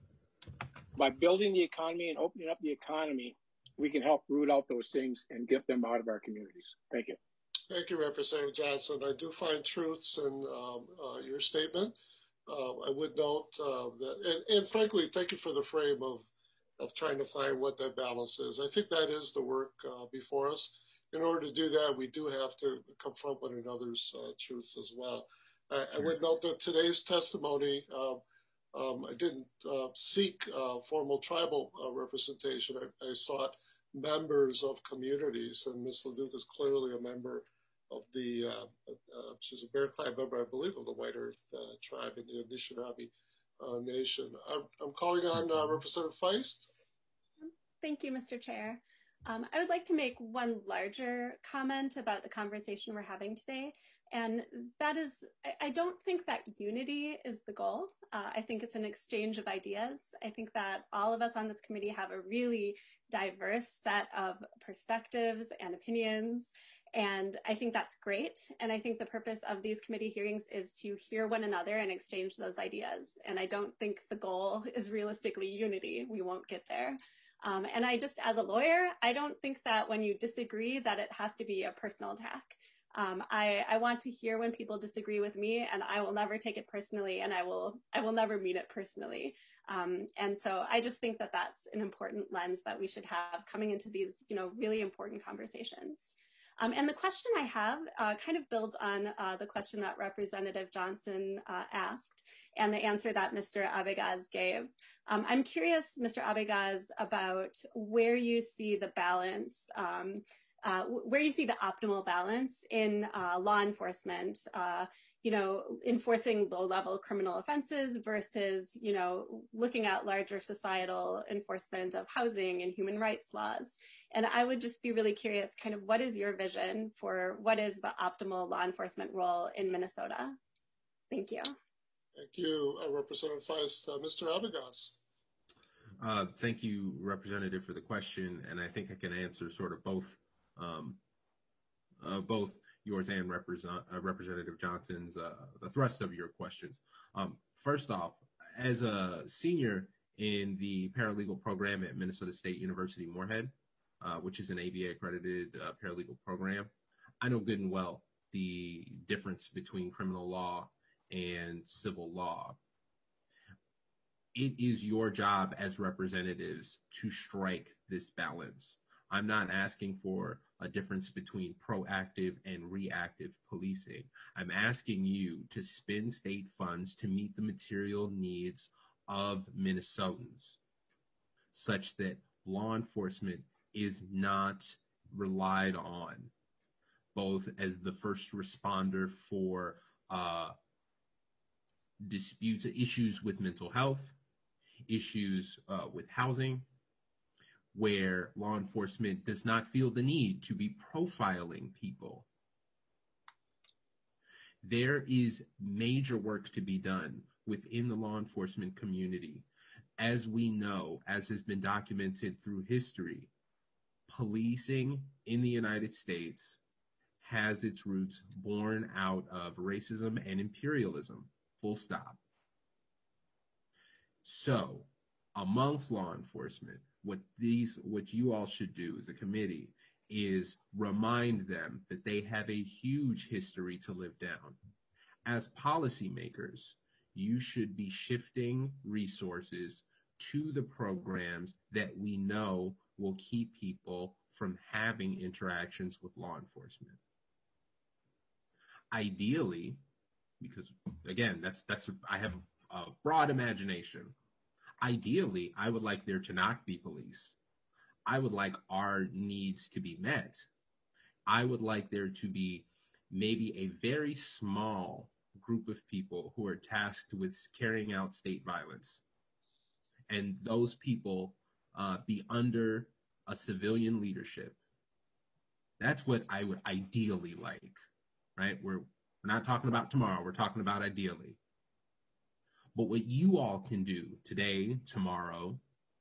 By building the economy and opening up the economy, we can help root out those things and get them out of our communities. Thank you. Thank you, Representative Johnson. I do find truths in um, uh, your statement. Uh, I would note uh, that, and, and frankly, thank you for the frame of, of trying to find what that balance is. I think that is the work uh, before us. In order to do that, we do have to confront one another's uh, truths as well. I, sure. I would note that today's testimony, uh, um, I didn't uh, seek uh, formal tribal uh, representation. I, I sought members of communities, and Miz Leduc is clearly a member of the, uh, uh, she's a Bear Tribe member, I believe, of the White Earth uh, tribe in the Anishinaabe uh, Nation. I'm, I'm calling on uh, Representative Feist. Thank you, Mister Chair. Um, I would like to make one larger comment about the conversation we're having today, and that is, I, I don't think that unity is the goal. Uh, I think it's an exchange of ideas. I think that all of us on this committee have a really diverse set of perspectives and opinions, and I think that's great. And I think the purpose of these committee hearings is to hear one another and exchange those ideas. And I don't think the goal is realistically unity. We won't get there. Um, and I just, as a lawyer, I don't think that when you disagree that it has to be a personal attack. Um, I, I want to hear when people disagree with me, and I will never take it personally, and I will I will never mean it personally. Um, and so I just think that that's an important lens that we should have coming into these, you know, really important conversations. Um, and the question I have uh, kind of builds on uh, the question that Representative Johnson uh, asked and the answer that Mister Abegaz gave. Um, I'm curious, Mister Abegaz, about where you see the balance, um, uh, where you see the optimal balance in uh, law enforcement, uh, you know, enforcing low-level criminal offenses versus, you know, looking at larger societal enforcement of housing and human rights laws. And I would just be really curious, kind of what is your vision for what is the optimal law enforcement role in Minnesota? Thank you. Thank you, uh, Representative Feist. Uh, Mister Abegaz. Uh, thank you, Representative, for the question, and I think I can answer sort of both, um, uh, both yours and Represent, uh, Representative Johnson's uh, the thrust of your questions. Um, first off, as a senior in the paralegal program at Minnesota State University Moorhead, uh, which is an A B A accredited uh, paralegal program, I know good and well the difference between criminal law and civil law. It is your job as representatives to strike this balance. I'm not asking for a difference between proactive and reactive policing. I'm asking you to spend state funds to meet the material needs of Minnesotans, such that law enforcement is not relied on both as the first responder for uh, disputes, issues with mental health, issues uh, with housing, where law enforcement does not feel the need to be profiling people. There is major work to be done within the law enforcement community. As we know, as has been documented through history, policing in the United States has its roots born out of racism and imperialism, full stop. So amongst law enforcement, what these, what you all should do as a committee is remind them that they have a huge history to live down. As policymakers, you should be shifting resources to the programs that we know will keep people from having interactions with law enforcement. Ideally, because again, that's, that's, I have a broad imagination. Ideally, I would like there to not be police. I would like our needs to be met. I would like there to be maybe a very small group of people who are tasked with carrying out state violence. And those people uh, be under a civilian leadership. That's what I would ideally like, right? We're, we're not talking about tomorrow. We're talking about ideally. But what you all can do today, tomorrow,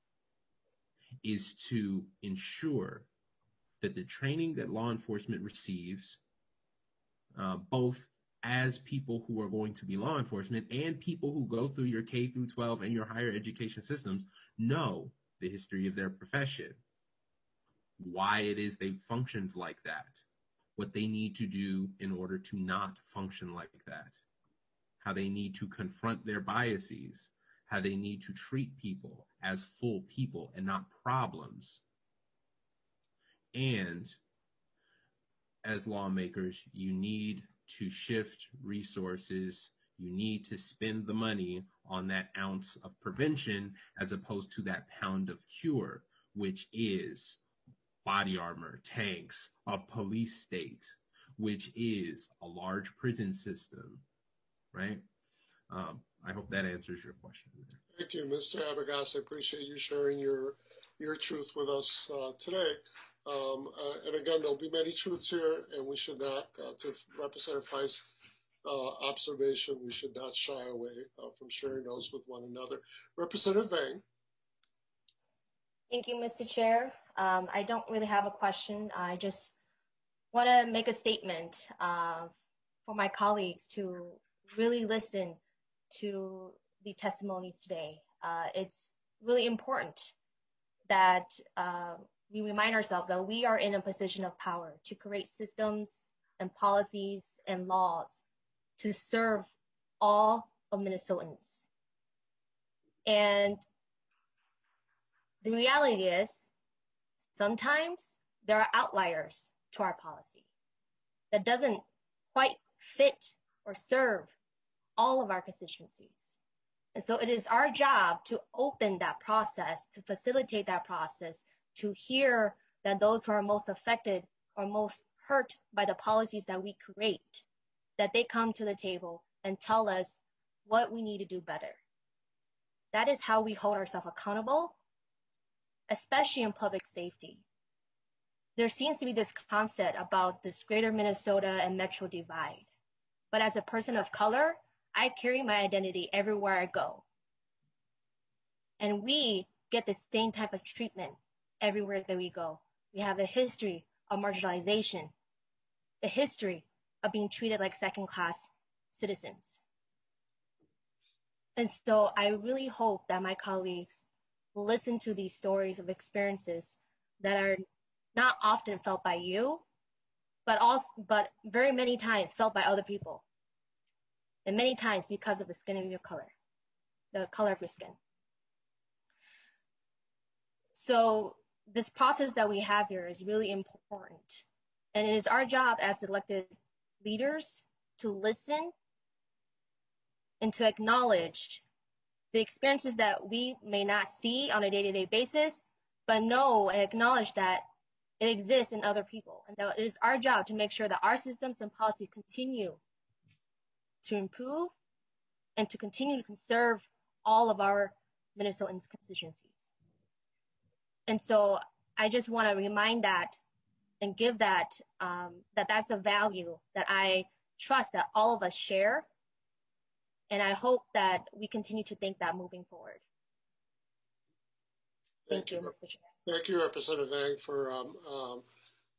is to ensure that the training that law enforcement receives, uh, both as people who are going to be law enforcement and people who go through your K through twelve and your higher education systems, know the history of their profession, why it is they functioned like that, what they need to do in order to not function like that, how they need to confront their biases, how they need to treat people as full people and not problems. And as lawmakers, you need to shift resources. You need to spend the money on that ounce of prevention as opposed to that pound of cure, which is body armor, tanks, a police state, which is a large prison system, right? Um, I hope that answers your question. Thank you, Mister Abergas. I appreciate you sharing your your truth with us uh, today. Um, uh, and again, there'll be many truths here, and we should not, uh, to Representative Feist's uh, observation, we should not shy away uh, from sharing those with one another. Representative Vang. Thank you, Mister Chair. Um, I don't really have a question. I just want to make a statement uh, for my colleagues to really listen to the testimonies today. Uh, it's really important that uh, we remind ourselves that we are in a position of power to create systems and policies and laws to serve all of Minnesotans. And the reality is, sometimes there are outliers to our policy that doesn't quite fit or serve all of our constituencies. And so it is our job to open that process, to facilitate that process, to hear that those who are most affected or most hurt by the policies that we create, that they come to the table and tell us what we need to do better. That is how we hold ourselves accountable, especially in public safety. There seems to be this concept about this greater Minnesota and metro divide. But as a person of color, I carry my identity everywhere I go. And we get the same type of treatment everywhere that we go. We have a history of marginalization, a history of being treated like second-class citizens. And so I really hope that my colleagues will listen to these stories of experiences that are not often felt by you, but also, but very many times felt by other people. And many times because of the skin of your color, the color of your skin. So this process that we have here is really important. And it is our job as elected leaders to listen and to acknowledge the experiences that we may not see on a day-to-day basis, but know and acknowledge that it exists in other people. And that it is our job to make sure that our systems and policies continue to improve and to continue to conserve all of our Minnesotans' constituencies. And so I just want to remind that and give that, um, that that's a value that I trust that all of us share. And I hope that we continue to think that moving forward. Thank, Thank you, you, Mister Chair. Thank you, Representative Vang, for um, um,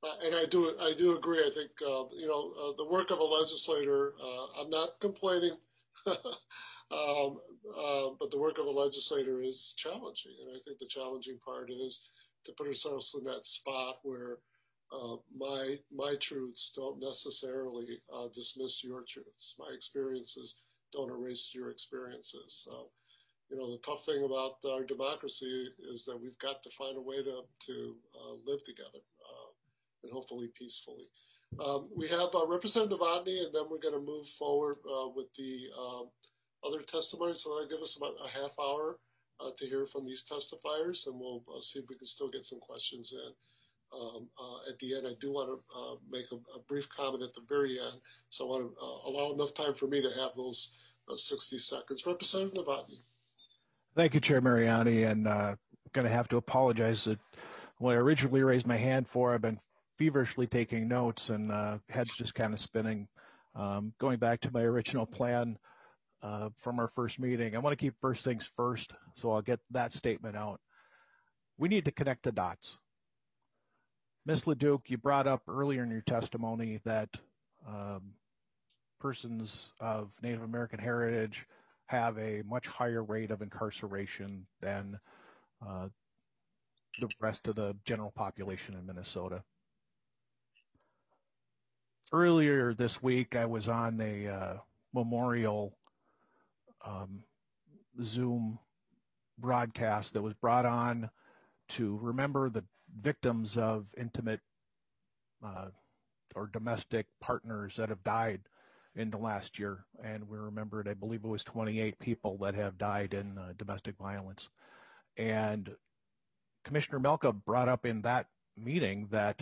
Uh, and I do, I do agree. I think, uh, you know, uh, the work of a legislator, uh, I'm not complaining, um, uh, but the work of a legislator is challenging. And I think the challenging part is to put ourselves in that spot where uh, my my truths don't necessarily uh, dismiss your truths. My experiences don't erase your experiences. So, you know, the tough thing about our democracy is that we've got to find a way to, to uh, live together. Uh, and hopefully peacefully. Um, we have uh, Representative Otney, and then we're going to move forward uh, with the um, other testimonies. So that'll give us about a half hour uh, to hear from these testifiers, and we'll uh, see if we can still get some questions in. Um, uh, at the end, I do want to uh, make a, a brief comment at the very end, so I want to uh, allow enough time for me to have those uh, sixty seconds. Representative Otney. Thank you, Chair Mariani, and uh, I'm going to have to apologize that when I originally raised my hand for, I've been feverishly taking notes and uh, head's just kind of spinning. Um, going back to my original plan uh, from our first meeting, I want to keep first things first, so I'll get that statement out. We need to connect the dots. Miz LeDuc, you brought up earlier in your testimony that um, persons of Native American heritage have a much higher rate of incarceration than uh, the rest of the general population in Minnesota. Earlier this week, I was on a uh, memorial um, Zoom broadcast that was brought on to remember the victims of intimate uh, or domestic partners that have died in the last year. And we remembered, I believe it was twenty-eight people that have died in uh, domestic violence. And Commissioner Mielke brought up in that meeting that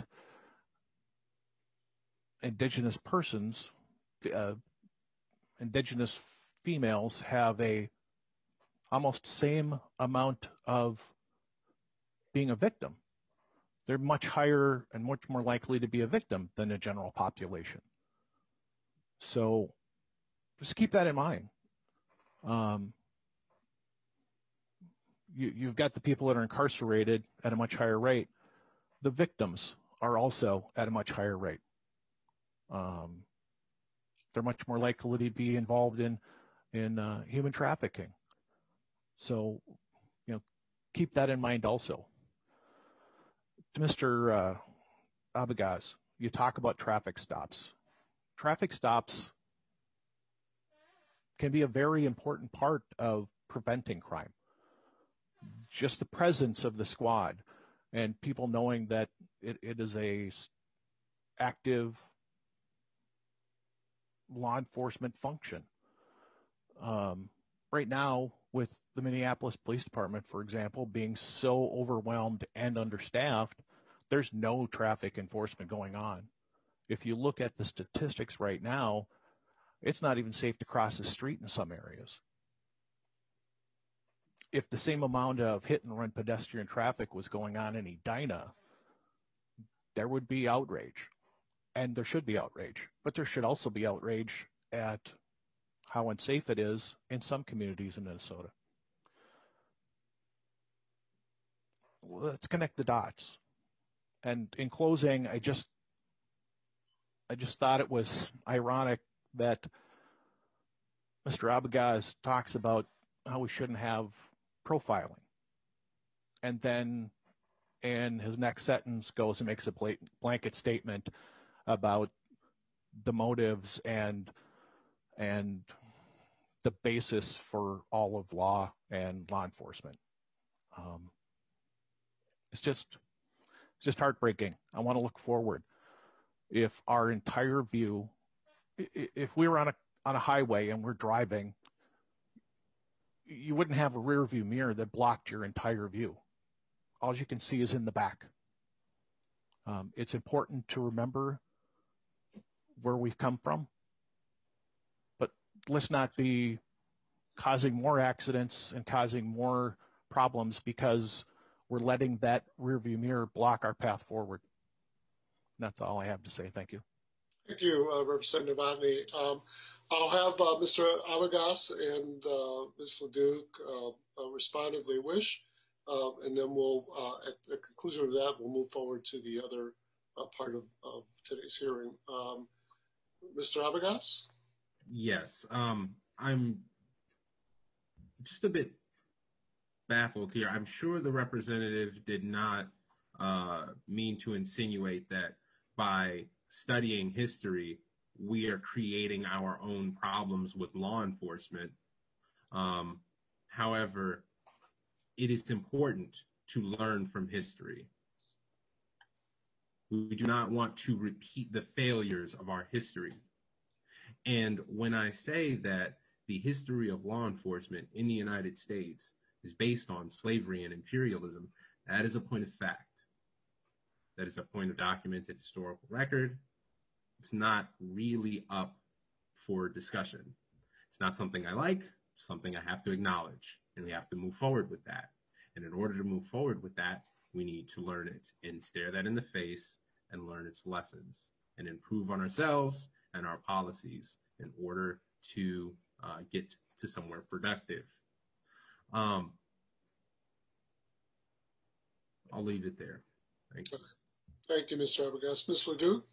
Indigenous persons, uh, Indigenous females have a almost same amount of being a victim. They're much higher and much more likely to be a victim than the general population. So just keep that in mind. Um, you, you've got the people that are incarcerated at a much higher rate. The victims are also at a much higher rate. Um, they're much more likely to be involved in in uh, human trafficking. So, you know, keep that in mind also. To Mister Uh, Abogaz, you talk about traffic stops. Traffic stops can be a very important part of preventing crime. Just the presence of the squad and people knowing that it, it is a active law enforcement function. Um, right now, with the Minneapolis Police Department, for example, being so overwhelmed and understaffed, there's no traffic enforcement going on. If you look at the statistics right now, it's not even safe to cross the street in some areas. If the same amount of hit and run pedestrian traffic was going on in Edina, there would be outrage. And there should be outrage. But there should also be outrage at how unsafe it is in some communities in Minnesota. Let's connect the dots. And in closing, I just I just thought it was ironic that Mister Abogaz talks about how we shouldn't have profiling. And then in his next sentence goes and makes a blanket statement about the motives and and the basis for all of law and law enforcement. Um, it's just it's just heartbreaking. I want to look forward. If our entire view, if we were on a on a highway and we're driving, you wouldn't have a rear view mirror that blocked your entire view. All you can see is in the back. Um, it's important to remember where we've come from, but let's not be causing more accidents and causing more problems because we're letting that rearview mirror block our path forward. And that's all I have to say. Thank you. Thank you, uh, Representative Otney. Um, I'll have uh, Mister Abogaz and uh, Miz LeDuc uh, uh, respond if they wish, uh, and then we'll, uh, at the conclusion of that, we'll move forward to the other uh, part of, of today's hearing. Um, Mister Abegas? Yes, um, I'm just a bit baffled here. I'm sure the representative did not uh, mean to insinuate that by studying history, we are creating our own problems with law enforcement. Um, however, it is important to learn from history. We do not want to repeat the failures of our history. And when I say that the history of law enforcement in the United States is based on slavery and imperialism, that is a point of fact. That is a point of documented historical record. It's not really up for discussion. It's not something I like, something I have to acknowledge, and we have to move forward with that. And in order to move forward with that, we need to learn it and stare that in the face and learn its lessons and improve on ourselves and our policies in order to uh, get to somewhere productive. Um, I'll leave it there. Thank you. Thank you, Mister Abegas. Miz Ledoux?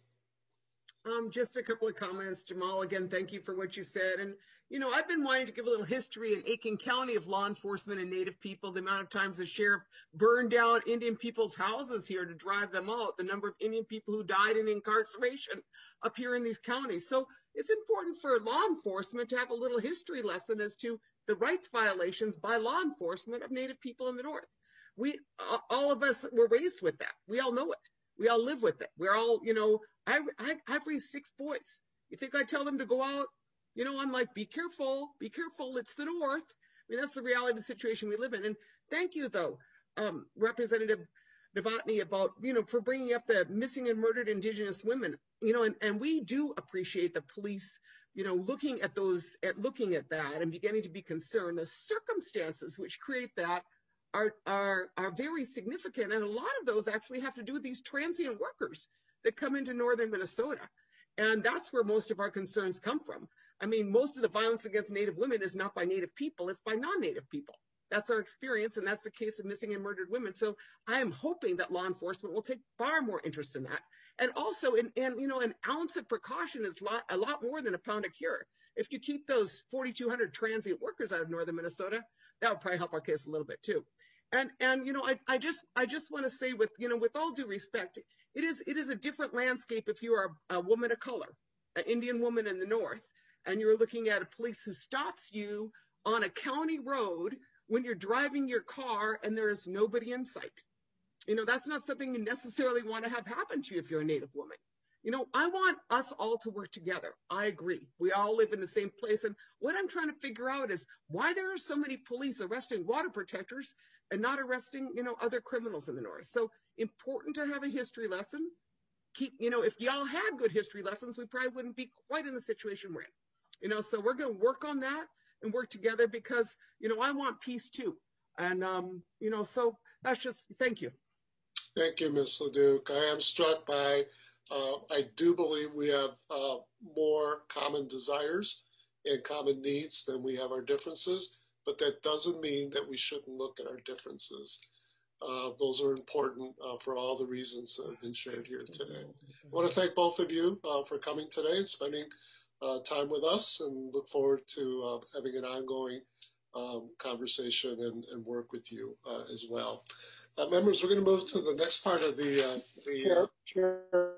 Um, just a couple of comments. Jamal, again, thank you for what you said. And, you know, I've been wanting to give a little history in Aiken County of law enforcement and Native people, the amount of times the sheriff burned down Indian people's houses here to drive them out, the number of Indian people who died in incarceration up here in these counties. So it's important for law enforcement to have a little history lesson as to the rights violations by law enforcement of Native people in the North. We, all of us were raised with that. We all know it. We all live with it. We're all, you know, I, I, I've raised six boys. You think I tell them to go out? You know, I'm like, be careful, be careful. It's the North. I mean, that's the reality of the situation we live in. And thank you, though, um, Representative Novotny, about, you know, for bringing up the missing and murdered Indigenous women. You know, and, and we do appreciate the police, you know, looking at those, at looking at that and beginning to be concerned. The circumstances which create that are, are, are very significant. And a lot of those actually have to do with these transient workers that come into northern Minnesota. And that's where most of our concerns come from. I mean, most of the violence against Native women is not by Native people, it's by non-Native people. That's our experience, and that's the case of missing and murdered women. So I am hoping that law enforcement will take far more interest in that. And also, in, and you know, an ounce of precaution is lot, a lot more than a pound of cure. If you keep those forty-two hundred transient workers out of northern Minnesota, that would probably help our case a little bit too. And, and you know, I, I just I just want to say, with, you know, with all due respect, it is it is a different landscape if you are a, a woman of color, an Indian woman in the North, and you're looking at a police who stops you on a county road when you're driving your car and there is nobody in sight. You know, that's not something you necessarily want to have happen to you if you're a Native woman. You know, I want us all to work together. I agree. We all live in the same place. And what I'm trying to figure out is why there are so many police arresting water protectors and not arresting, you know, other criminals in the North. So important to have a history lesson. Keep, you know, if y'all had good history lessons, we probably wouldn't be quite in the situation we're in. You know, so we're going to work on that and work together because, you know, I want peace too. And, um, you know, so that's just, thank you. Thank you, Miz Leduc. I am struck by, uh, I do believe we have uh, more common desires and common needs than we have our differences, but that doesn't mean that we shouldn't look at our differences. Uh, those are important uh, for all the reasons that have been shared here today. I want to thank both of you uh, for coming today and spending uh, time with us, and look forward to uh, having an ongoing um, conversation and, and work with you uh, as well. Uh, members, we're going to move to the next part of the... Uh, the Chair, Chair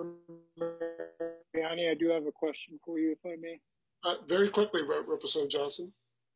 Mariani, I do have a question for you, if I may. Uh, very quickly, Representative Johnson.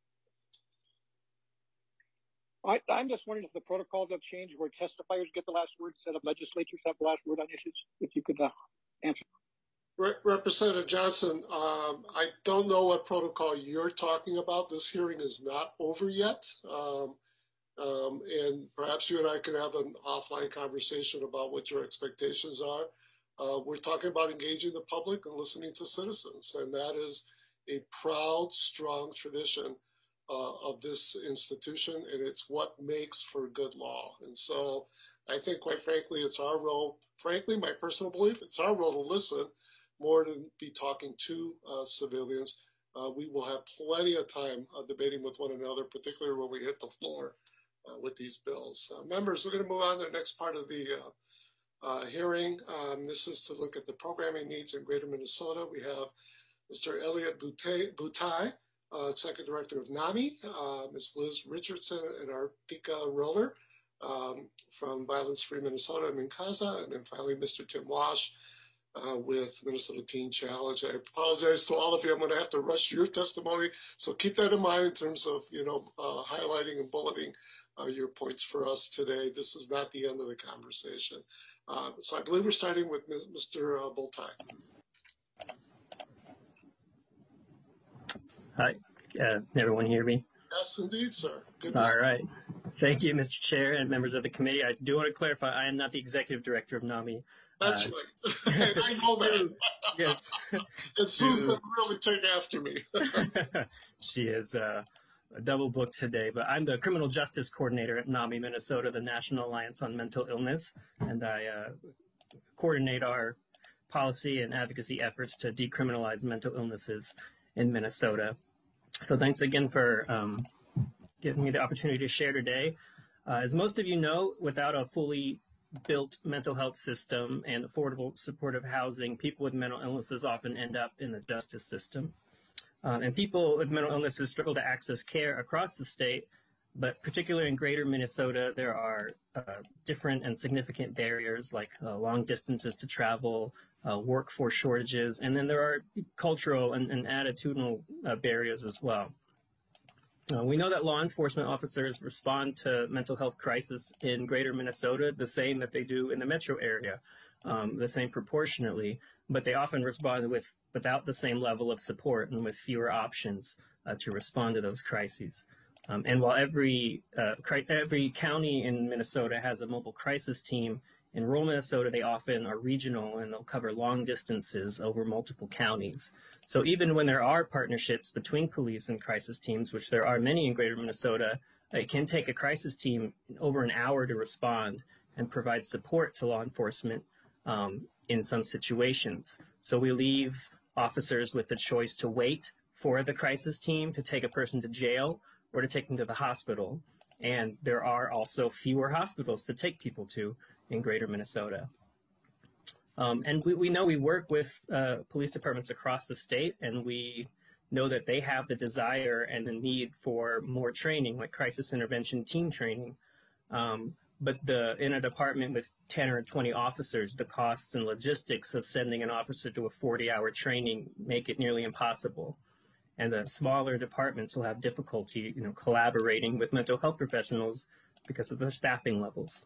I, I'm just wondering if the protocols have changed where testifiers get the last word instead of legislatures have the last word on issues, if you could uh, answer. Re Representative Johnson, um, I don't know what protocol you're talking about. This hearing is not over yet. Um, um, and perhaps you and I can have an offline conversation about what your expectations are. Uh, we're talking about engaging the public and listening to citizens, and that is a proud, strong tradition uh, of this institution, and it's what makes for good law. And so I think, quite frankly, it's our role, frankly, my personal belief, it's our role to listen more than be talking to uh, civilians. Uh, we will have plenty of time uh, debating with one another, particularly when we hit the floor uh, with these bills. Uh, members, we're going to move on to the next part of the uh, uh, hearing. Um, this is to look at the programming needs in Greater Minnesota. We have Mister Elliot Boutai, uh, Executive Director of NAMI, uh, Miz Liz Richardson, and Artika Roller um, from Violence Free Minnesota and Minkaza, and then finally Mister Tim Wash uh, with Minnesota Teen Challenge. I apologize to all of you. I'm going to have to rush your testimony, so keep that in mind in terms of, you know, uh, highlighting and bulleting uh, your points for us today. This is not the end of the conversation. Uh, so I believe we're starting with Mister Uh, Boutai. Hi, uh, can everyone hear me? Yes, indeed, sir. Good to All see right. Thank you, Mister Chair and members of the committee. I do want to clarify, I am not the executive director of NAMI. That's uh, right. I know that. Yes. And Susan will really take after me. She is uh, double booked today, but I'm the criminal justice coordinator at NAMI Minnesota, the National Alliance on Mental Illness, and I uh, coordinate our policy and advocacy efforts to decriminalize mental illnesses in Minnesota. So thanks again for um, giving me the opportunity to share today. Uh, as most of you know, without a fully built mental health system and affordable supportive housing, people with mental illnesses often end up in the justice system. Um, and people with mental illnesses struggle to access care across the state, but particularly in greater Minnesota, there are uh, different and significant barriers like uh, long distances to travel, uh, workforce shortages, and then there are cultural and, and attitudinal uh, barriers as well. Uh, we know that law enforcement officers respond to mental health crisis in greater Minnesota the same that they do in the metro area, um, the same proportionately, but they often respond with without the same level of support and with fewer options uh, to respond to those crises. Um, and while every uh, every county in Minnesota has a mobile crisis team, in rural Minnesota they often are regional and they'll cover long distances over multiple counties. So even when there are partnerships between police and crisis teams, which there are many in greater Minnesota, it can take a crisis team over an hour to respond and provide support to law enforcement um, in some situations. So we leave officers with the choice to wait for the crisis team to take a person to jail or to take them to the hospital. And there are also fewer hospitals to take people to in greater Minnesota. Um, and we, we know we work with uh, police departments across the state, and we know that they have the desire and the need for more training, like crisis intervention team training. Um, but the in a department with ten or twenty officers, the costs and logistics of sending an officer to a forty hour training make it nearly impossible. And the smaller departments will have difficulty, you know, collaborating with mental health professionals because of their staffing levels.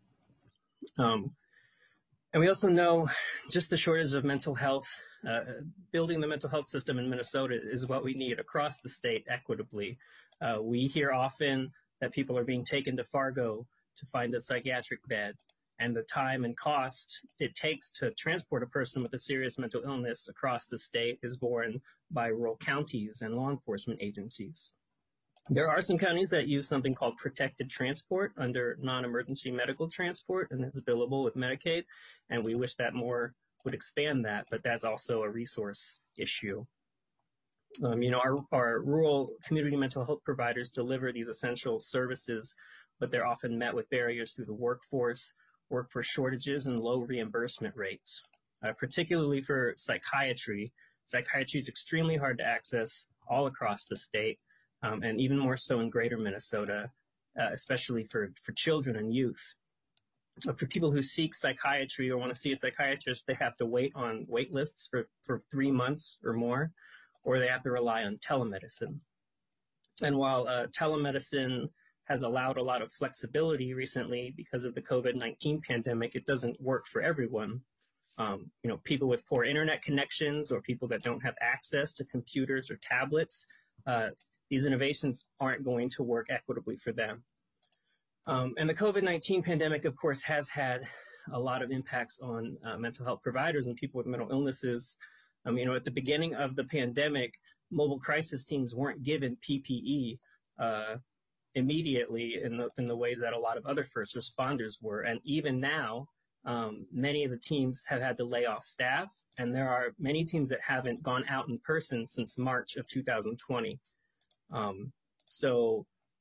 Um, and we also know just the shortage of mental health. Uh, building the mental health system in Minnesota is what we need across the state equitably. Uh, we hear often that people are being taken to Fargo to find a psychiatric bed, and the time and cost it takes to transport a person with a serious mental illness across the state is borne by rural counties and law enforcement agencies. There are some counties that use something called protected transport under non-emergency medical transport, and it's billable with Medicaid, and we wish that more would expand that, but that's also a resource issue. Um, you know, our, our rural community mental health providers deliver these essential services, but they're often met with barriers through the workforce, workforce shortages, and low reimbursement rates. Uh, particularly for psychiatry, psychiatry is extremely hard to access all across the state, um, and even more so in greater Minnesota, uh, especially for, for children and youth. Uh, for people who seek psychiatry or want to see a psychiatrist, they have to wait on wait lists for, for three months or more, or they have to rely on telemedicine. And while uh, telemedicine has allowed a lot of flexibility recently because of the COVID nineteen pandemic, it doesn't work for everyone. Um, you know, people with poor internet connections or people that don't have access to computers or tablets, uh, these innovations aren't going to work equitably for them. Um, and the COVID nineteen pandemic, of course, has had a lot of impacts on uh, mental health providers and people with mental illnesses. Um, you know, at the beginning of the pandemic, mobile crisis teams weren't given P P E uh, immediately in the in the ways that a lot of other first responders were. And even now, um, many of the teams have had to lay off staff, and there are many teams that haven't gone out in person since March of two thousand twenty. Um, so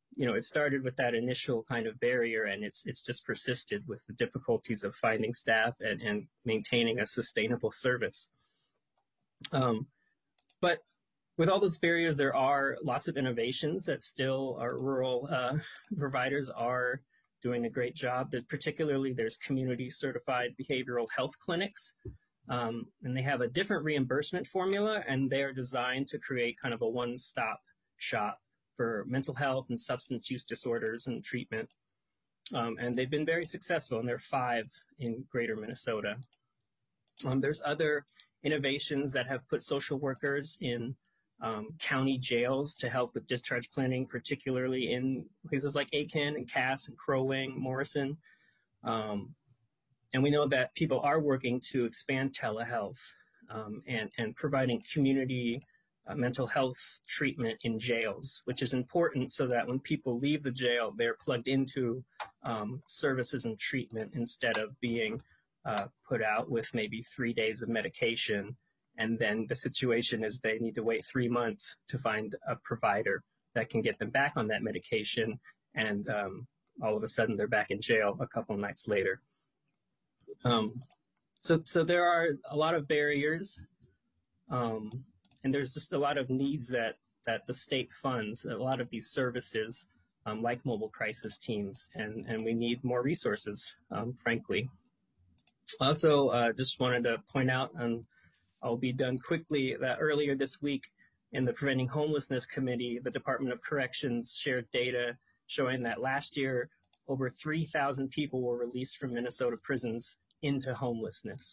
you know, it started with that initial kind of barrier, and it's it's just persisted with the difficulties of finding staff and, and maintaining a sustainable service. Um, but with all those barriers, there are lots of innovations that still our rural uh, providers are doing a great job. That particularly, there's community certified behavioral health clinics, um, and they have a different reimbursement formula, and they're designed to create kind of a one-stop shop for mental health and substance use disorders and treatment. Um, and they've been very successful, and there are five in greater Minnesota. Um, there's other innovations that have put social workers in um, county jails to help with discharge planning, particularly in places like Aiken and Cass and Crow Wing, Morrison. Um, and we know that people are working to expand telehealth um, and, and providing community uh, mental health treatment in jails, which is important so that when people leave the jail, they're plugged into um, services and treatment instead of being uh, put out with maybe three days of medication. And then the situation is they need to wait three months to find a provider that can get them back on that medication. And um, all of a sudden they're back in jail a couple of nights later. Um, so, so there are a lot of barriers. Um, and there's just a lot of needs that, that the state funds, a lot of these services, um, like mobile crisis teams, and, and we need more resources, um, frankly. Also, uh, just wanted to point out, and I'll be done quickly, that earlier this week in the Preventing Homelessness Committee, the Department of Corrections shared data showing that last year, over three thousand people were released from Minnesota prisons into homelessness.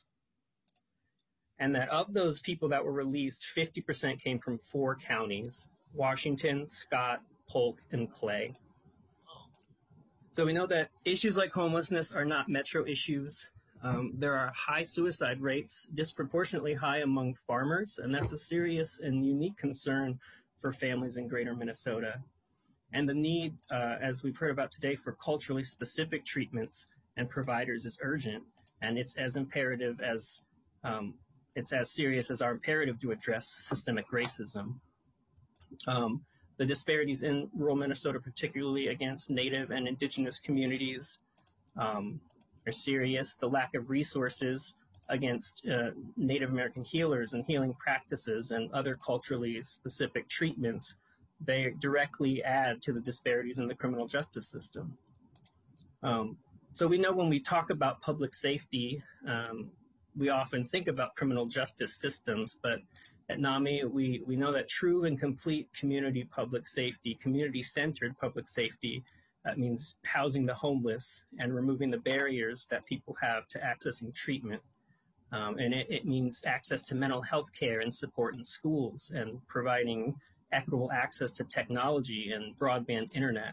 And that of those people that were released, fifty percent came from four counties: Washington, Scott, Polk, and Clay. So we know that issues like homelessness are not metro issues. Um, there are high suicide rates, disproportionately high among farmers, and that's a serious and unique concern for families in greater Minnesota. And the need, uh, as we've heard about today, for culturally specific treatments and providers is urgent, and it's as imperative as, um, it's as serious as our imperative to address systemic racism. Um, the disparities in rural Minnesota, particularly against Native and Indigenous communities, um, are serious. The lack of resources against uh, Native American healers and healing practices and other culturally specific treatments, they directly add to the disparities in the criminal justice system. Um, so we know when we talk about public safety, um, we often think about criminal justice systems, but at NAMI, we, we know that true and complete community public safety, community-centered public safety, that means housing the homeless and removing the barriers that people have to accessing treatment. Um, and it, it means access to mental health care and support in schools, and providing equitable access to technology and broadband internet.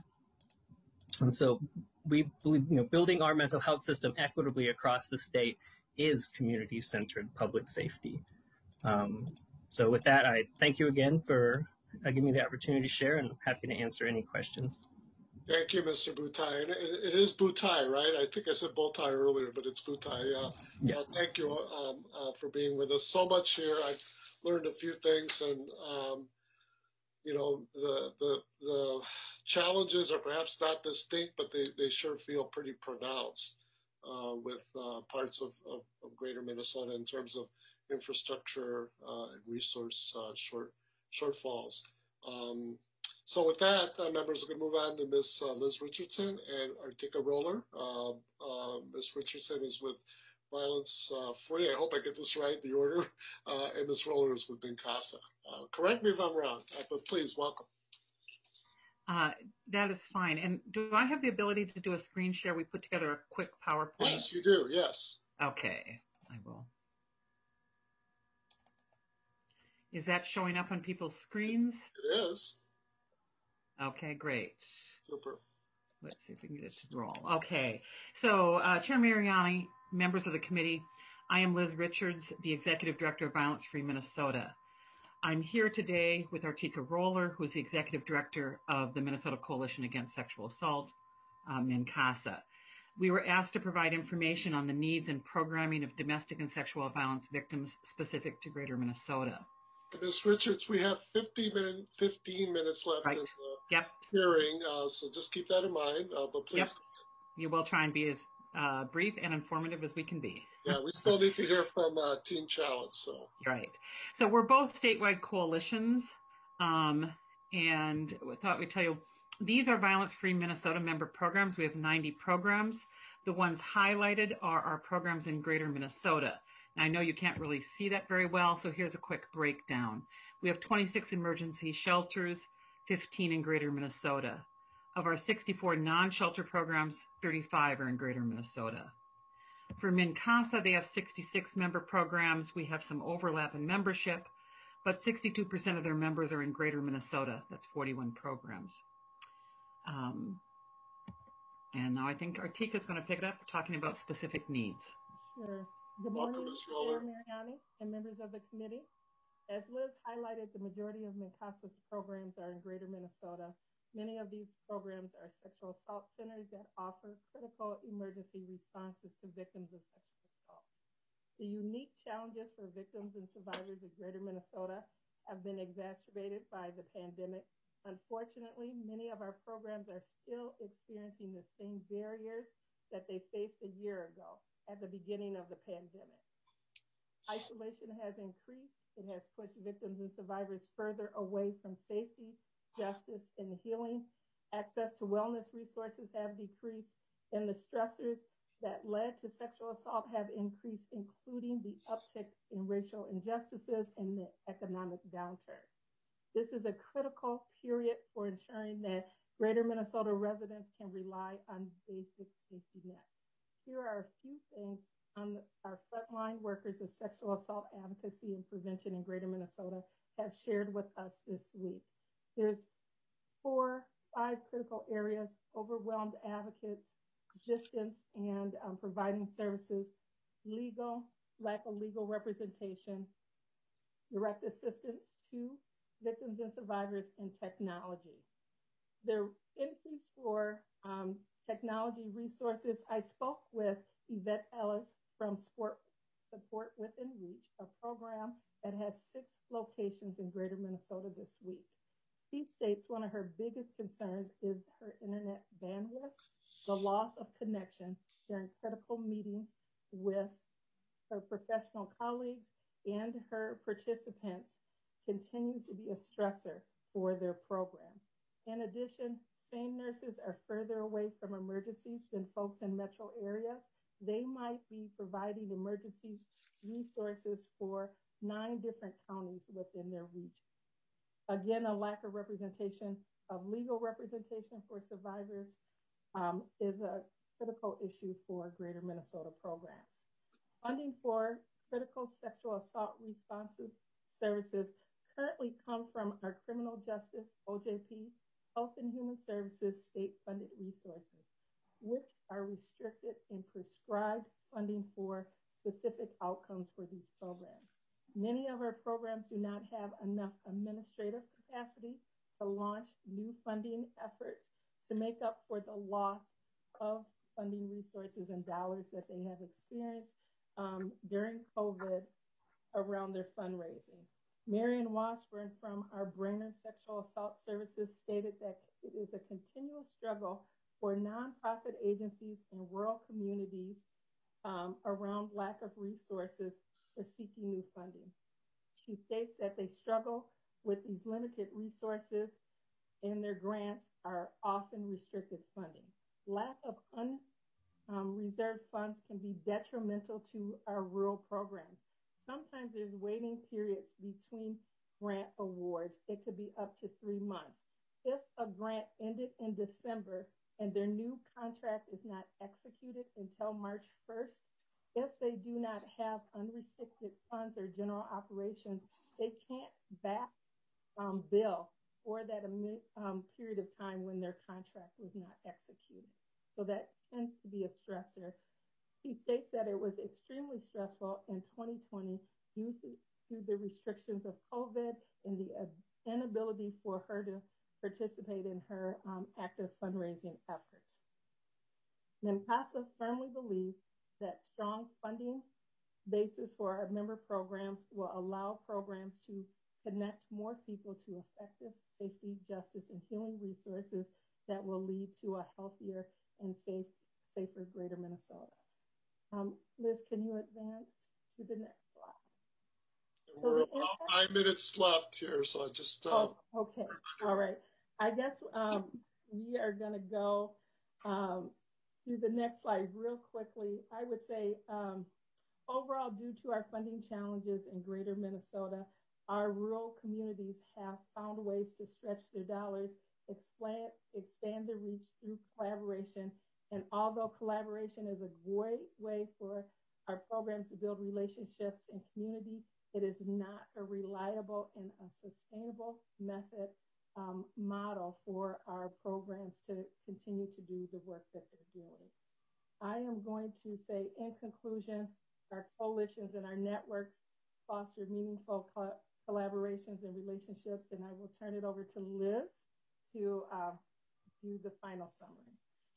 And so we believe, you know, building our mental health system equitably across the state is community-centered public safety. Um, so with that, I thank you again for uh, giving me the opportunity to share, and I'm happy to answer any questions. Thank you, Mister Boutai. And it, it is Boutai, right? I think I said Bowtie earlier, but it's Boutai. Uh, yeah. uh, thank you um, uh, for being with us so much here. I've learned a few things, and um, you know, the the the challenges are perhaps not distinct, but they, they sure feel pretty pronounced uh, with uh, parts of, of, of greater Minnesota in terms of infrastructure uh, and resource uh, short shortfalls. Um, So with that, uh, members, we're going to move on to Miz Uh, Liz Richardson and Artika Roller. Uh, uh, Miz Richardson is with Violence uh, Free. I hope I get this right, the order. Uh, and Miz Roller is with Bincasa. Uh, correct me if I'm wrong, uh, but please, welcome. Uh, that is fine. And do I have the ability to do a screen share? We put together a quick PowerPoint. Yes, you do. Yes. Okay, I will. Is that showing up on people's screens? It is. Okay, great. Super. Let's see if we can get it to roll. Okay, so uh, Chair Mariani, members of the committee, I am Liz Richards, the Executive Director of Violence Free Minnesota. I'm here today with Artika Roller, who is the Executive Director of the Minnesota Coalition Against Sexual Assault, um, Mincasa. We were asked to provide information on the needs and programming of domestic and sexual violence victims specific to greater Minnesota. Miz Richards, we have fifteen minutes left right. in the Yep. hearing, uh, so just keep that in mind, uh, but please. Yep. You will try and be as uh, brief and informative as we can be. Yeah, we still need to hear from uh, Teen Challenge, so. Right. So we're both statewide coalitions, um, and we thought we'd tell you, these are Violence-Free Minnesota member programs. We have ninety programs. The ones highlighted are our programs in Greater Minnesota. Now, I know you can't really see that very well, so here's a quick breakdown. We have twenty-six emergency shelters, fifteen in Greater Minnesota. Of our sixty-four non-shelter programs, thirty-five are in Greater Minnesota. For MinCasa, they have sixty-six member programs. We have some overlap in membership, but sixty-two percent of their members are in Greater Minnesota. That's forty-one programs. Um, and now I think Artika is going to pick it up, talking about specific needs. Sure. Good morning, Chair Mariani and members of the committee. As Liz highlighted, the majority of MinCasa's programs are in Greater Minnesota. Many of these programs are sexual assault centers that offer critical emergency responses to victims of sexual assault. The unique challenges for victims and survivors of Greater Minnesota have been exacerbated by the pandemic. Unfortunately, many of our programs are still experiencing the same barriers that they faced a year ago at the beginning of the pandemic. Isolation has increased. It has pushed victims and survivors further away from safety, justice, and healing. Access to wellness resources have decreased, and the stressors that led to sexual assault have increased, including the uptick in racial injustices and the economic downturn. This is a critical period for ensuring that Greater Minnesota residents can rely on basic safety nets. Here are a few things on the, our frontline workers of sexual assault advocacy and prevention in Greater Minnesota have shared with us this week. There's four, five critical areas: overwhelmed advocates, distance and um, providing services, legal, lack of legal representation, direct assistance to victims and survivors, and technology. The increase for um, technology resources, I spoke with Yvette Ellis from Sport Support Within Reach, a program that has six locations in Greater Minnesota this week. She states one of her biggest concerns is her internet bandwidth, the loss of connection during critical meetings with her professional colleagues and her participants continues to be a stressor for their program. In addition, SANE nurses are further away from emergencies than folks in metro areas. They might be providing emergency resources for nine different counties within their reach. Again, a lack of representation of legal representation for survivors um, is a critical issue for Greater Minnesota programs. Funding for critical sexual assault responses services currently come from our criminal justice, O J P, Health and Human Services state-funded resources, which are restricted in prescribed funding for specific outcomes for these programs. Many of our programs do not have enough administrative capacity to launch new funding efforts to make up for the loss of funding resources and dollars that they have experienced um, during COVID around their fundraising. Marion Washburn from our Brainerd Sexual Assault Services stated that it is a continual struggle for nonprofit agencies in rural communities um, around lack of resources for seeking new funding. She states that they struggle with these limited resources and their grants are often restricted funding. Lack of unreserved um, funds can be detrimental to our rural programs. Sometimes there's waiting periods between grant awards. It could be up to three months. If a grant ended in December and their new contract is not executed until March first, if they do not have unrestricted funds or general operations, they can't back um, bill for that um, period of time when their contract was not executed. So that tends to be a stressor. He states that it was extremely stressful in twenty twenty due to, to the restrictions of COVID and the uh, inability for her to participate in her um, active fundraising efforts. MinCasa firmly believes that strong funding basis for our member programs will allow programs to connect more people to effective safety, justice, and healing resources that will lead to a healthier and safe, safer Greater Minnesota. Um, Liz, can you advance to the next slide? We're so about five minutes left here, so I just... Uh, oh, okay, all right. I guess um, we are going to go um, to the next slide real quickly. I would say um, overall, due to our funding challenges in Greater Minnesota, our rural communities have found ways to stretch their dollars, expand, expand their reach through collaboration. And although collaboration is a great way for our programs to build relationships and community, it is not a reliable and a sustainable method um, model for our programs to continue to do the work that they're doing. I am going to say, in conclusion, our coalitions and our networks foster meaningful co collaborations and relationships, and I will turn it over to Liz to uh, do the final summary.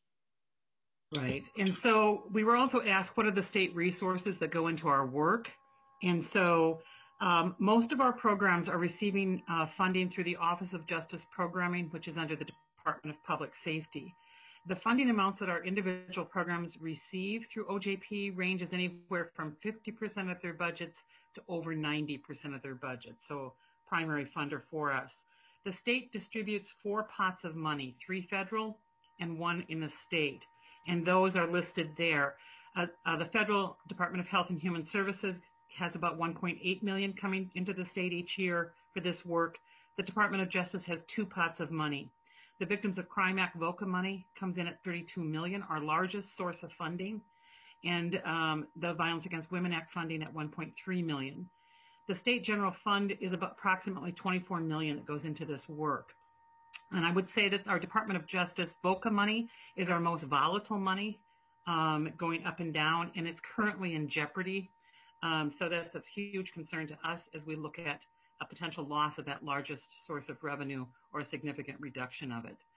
Right, and so we were also asked, what are the state resources that go into our work? And so um, most of our programs are receiving uh, funding through the Office of Justice Programming, which is under the Department of Public Safety. The funding amounts that our individual programs receive through O J P ranges anywhere from fifty percent of their budgets to over ninety percent of their budgets, so primary funder for us. The state distributes four pots of money, three federal and one in the state, and those are listed there. Uh, uh, the Federal Department of Health and Human Services has about one point eight million dollars coming into the state each year for this work. The Department of Justice has two pots of money. The Victims of Crime Act VOCA money comes in at thirty-two million dollars, our largest source of funding, and um, the Violence Against Women Act funding at one point three million dollars. The state general fund is about approximately twenty-four million dollars that goes into this work. And I would say that our Department of Justice VOCA money is our most volatile money, um, going up and down, and it's currently in jeopardy. Um, so that's a huge concern to us as we look at a potential loss of that largest source of revenue or a significant reduction of it.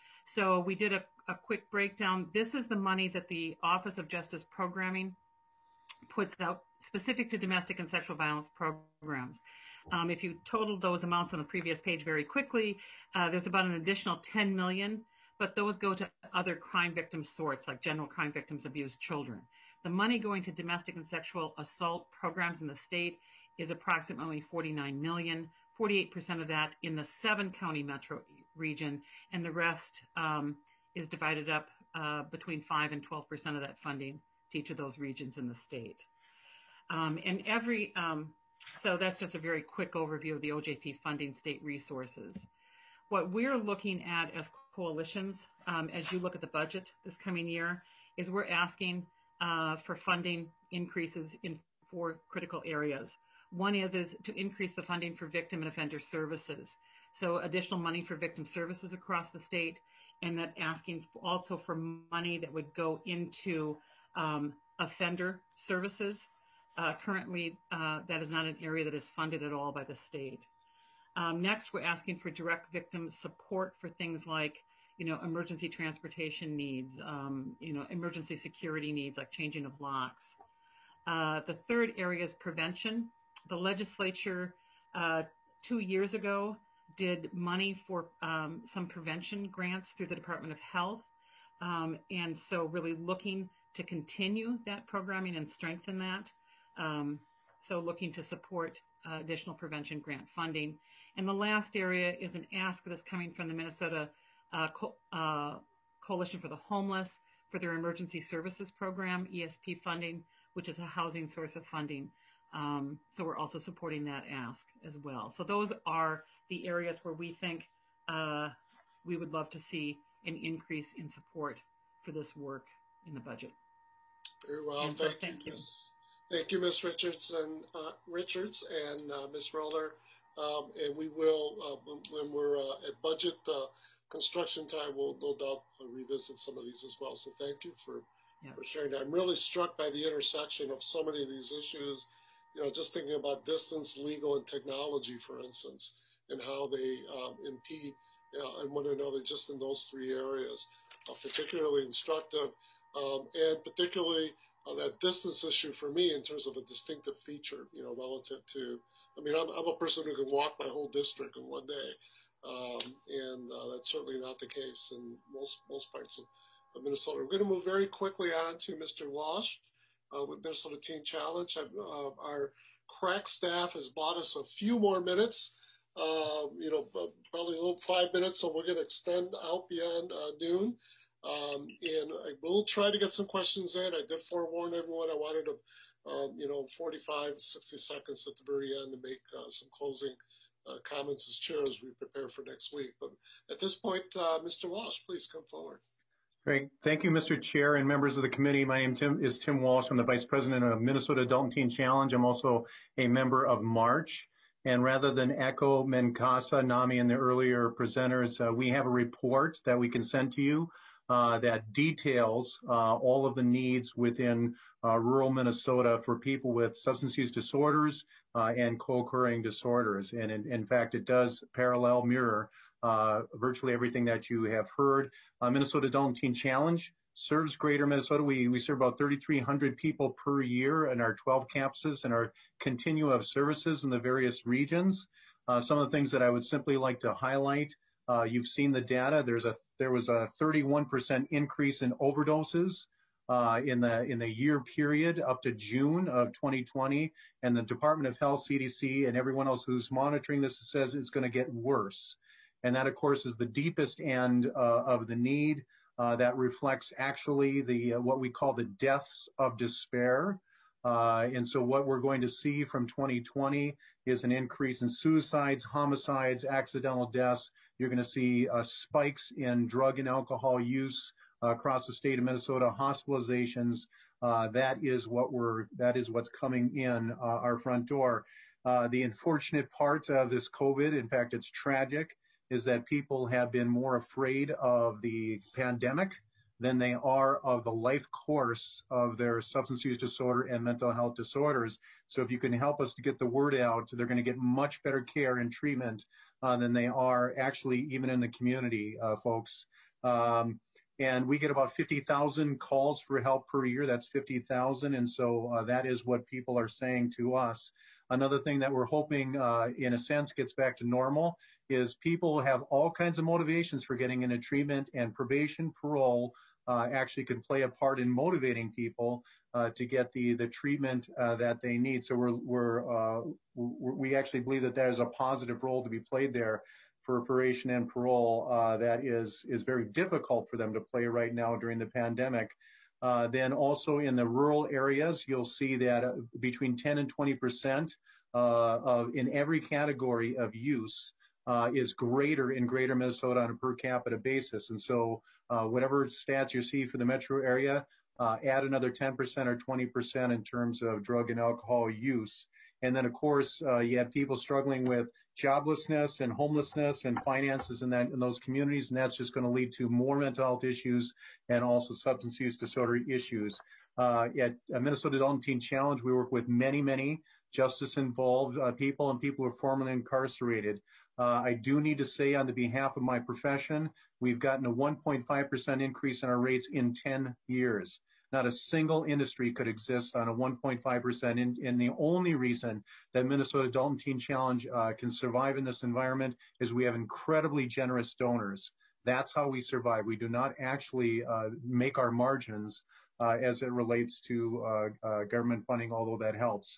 So we did a, a quick breakdown. This is the money that the Office of Justice Programming puts out specific to domestic and sexual violence programs. Um, if you total those amounts on the previous page very quickly, uh, there's about an additional ten million dollars, but those go to other crime victim sorts like general crime victims, abused children. The money going to domestic and sexual assault programs in the state is approximately forty-nine million dollars, forty-eight percent of that in the seven county metro region, and the rest um, is divided up uh, between five and twelve percent of that funding to each of those regions in the state. Um, and every, um, so that's just a very quick overview of the O J P funding state resources. What we're looking at as coalitions, um, as you look at the budget this coming year, is we're asking uh, for funding increases in four critical areas. One is, is to increase the funding for victim and offender services. So additional money for victim services across the state, and that asking also for money that would go into um, offender services. Uh, currently, uh, that is not an area that is funded at all by the state. Um, next, we're asking for direct victim support for things like, you know, emergency transportation needs, um, you know, emergency security needs like changing of locks. Uh, the third area is prevention. The legislature uh, two years ago did money for um, some prevention grants through the Department of Health. Um, and so really looking to continue that programming and strengthen that. Um, so looking to support uh, additional prevention grant funding. And the last area is an ask that's coming from the Minnesota uh, Co uh, Coalition for the Homeless for their emergency services program, E S P funding, which is a housing source of funding. Um, so we're also supporting that ask as well. So those are the areas where we think uh, we would love to see an increase in support for this work in the budget. Very well. And so thank, thank you. you. Thank you, Miz Richards and uh, Richards and uh, Miz Roller. Um, and we will, uh, when, when we're uh, at budget uh, construction time, we'll no doubt uh, revisit some of these as well. So thank you for, yes. for sharing that. I'm really struck by the intersection of so many of these issues. You know, just thinking about distance, legal, and technology, for instance, and how they um, impede you know, on one another just in those three areas. Uh, particularly instructive, um, and particularly uh, that distance issue for me in terms of a distinctive feature, you know, relative to I mean, I'm, I'm a person who can walk my whole district in one day, um, and uh, that's certainly not the case in most most parts of, of Minnesota. We're going to move very quickly on to Mister Walsh uh, with Minnesota Teen Challenge. Uh, our crack staff has bought us a few more minutes, uh, you know, probably a little five minutes, so we're going to extend out beyond uh, noon. Um, and I will try to get some questions in. I did forewarn everyone I wanted to, um, you know, forty-five, sixty seconds at the very end to make uh, some closing uh, comments as chair as we prepare for next week. But at this point, uh, Mister Walsh, please come forward. Great. Thank you, Mister Chair and members of the committee. My name Tim, is Tim Walsh. I'm the Vice President of Minnesota Adult and Teen Challenge. I'm also a member of March. And rather than echo Menkasa, Nami, and the earlier presenters, uh, we have a report that we can send to you uh, that details uh, all of the needs within uh, rural Minnesota for people with substance use disorders uh, and co-occurring disorders. And in, in fact, it does parallel mirror uh, virtually everything that you have heard. Uh, Minnesota Adult and Teen Challenge serves Greater Minnesota. We, we serve about thirty-three hundred people per year in our twelve campuses and our continuum of services in the various regions. Uh, some of the things that I would simply like to highlight, uh, you've seen the data. There's a there was a thirty-one percent increase in overdoses uh, in the in the year period up to June of twenty twenty, and the Department of Health, C D C, and everyone else who's monitoring this says it's going to get worse. And that, of course, is the deepest end uh, of the need. Uh, that reflects actually the uh, what we call the deaths of despair. Uh, and so what we're going to see from twenty twenty is an increase in suicides, homicides, accidental deaths. You're going to see uh, spikes in drug and alcohol use uh, across the state of Minnesota, hospitalizations. Uh, that is what we're that is what's coming in uh, our front door. Uh, the unfortunate part of this COVID, in fact, it's tragic, is that people have been more afraid of the pandemic than they are of the life course of their substance use disorder and mental health disorders. So if you can help us to get the word out, they're going to get much better care and treatment uh, than they are actually even in the community, uh, folks. Um, and we get about fifty thousand calls for help per year. That's fifty thousand. And so uh, that is what people are saying to us. Another thing that we're hoping, uh, in a sense, gets back to normal is people have all kinds of motivations for getting into treatment, and probation, parole uh, actually can play a part in motivating people uh, to get the the treatment uh, that they need. So we're we're uh, we actually believe that there's a positive role to be played there for probation and parole uh, that is is very difficult for them to play right now during the pandemic. Uh, then also in the rural areas, you'll see that uh, between ten and twenty percent uh, of in every category of use uh, is greater in Greater Minnesota on a per capita basis. And so uh, whatever stats you see for the metro area, uh, add another ten percent or twenty percent in terms of drug and alcohol use. And then, of course, uh, you have people struggling with joblessness and homelessness and finances in that in those communities, and that's just going to lead to more mental health issues and also substance use disorder issues. Uh, at Minnesota Adult and Teen Challenge, we work with many, many justice-involved uh, people and people who are formerly incarcerated. Uh, I do need to say on the behalf of my profession, we've gotten a one point five percent increase in our rates in ten years. Not a single industry could exist on a one point five percent. And, and the only reason that Minnesota Adult and Teen Challenge uh, can survive in this environment is we have incredibly generous donors. That's how we survive. We do not actually uh, make our margins uh, as it relates to uh, uh, government funding, although that helps.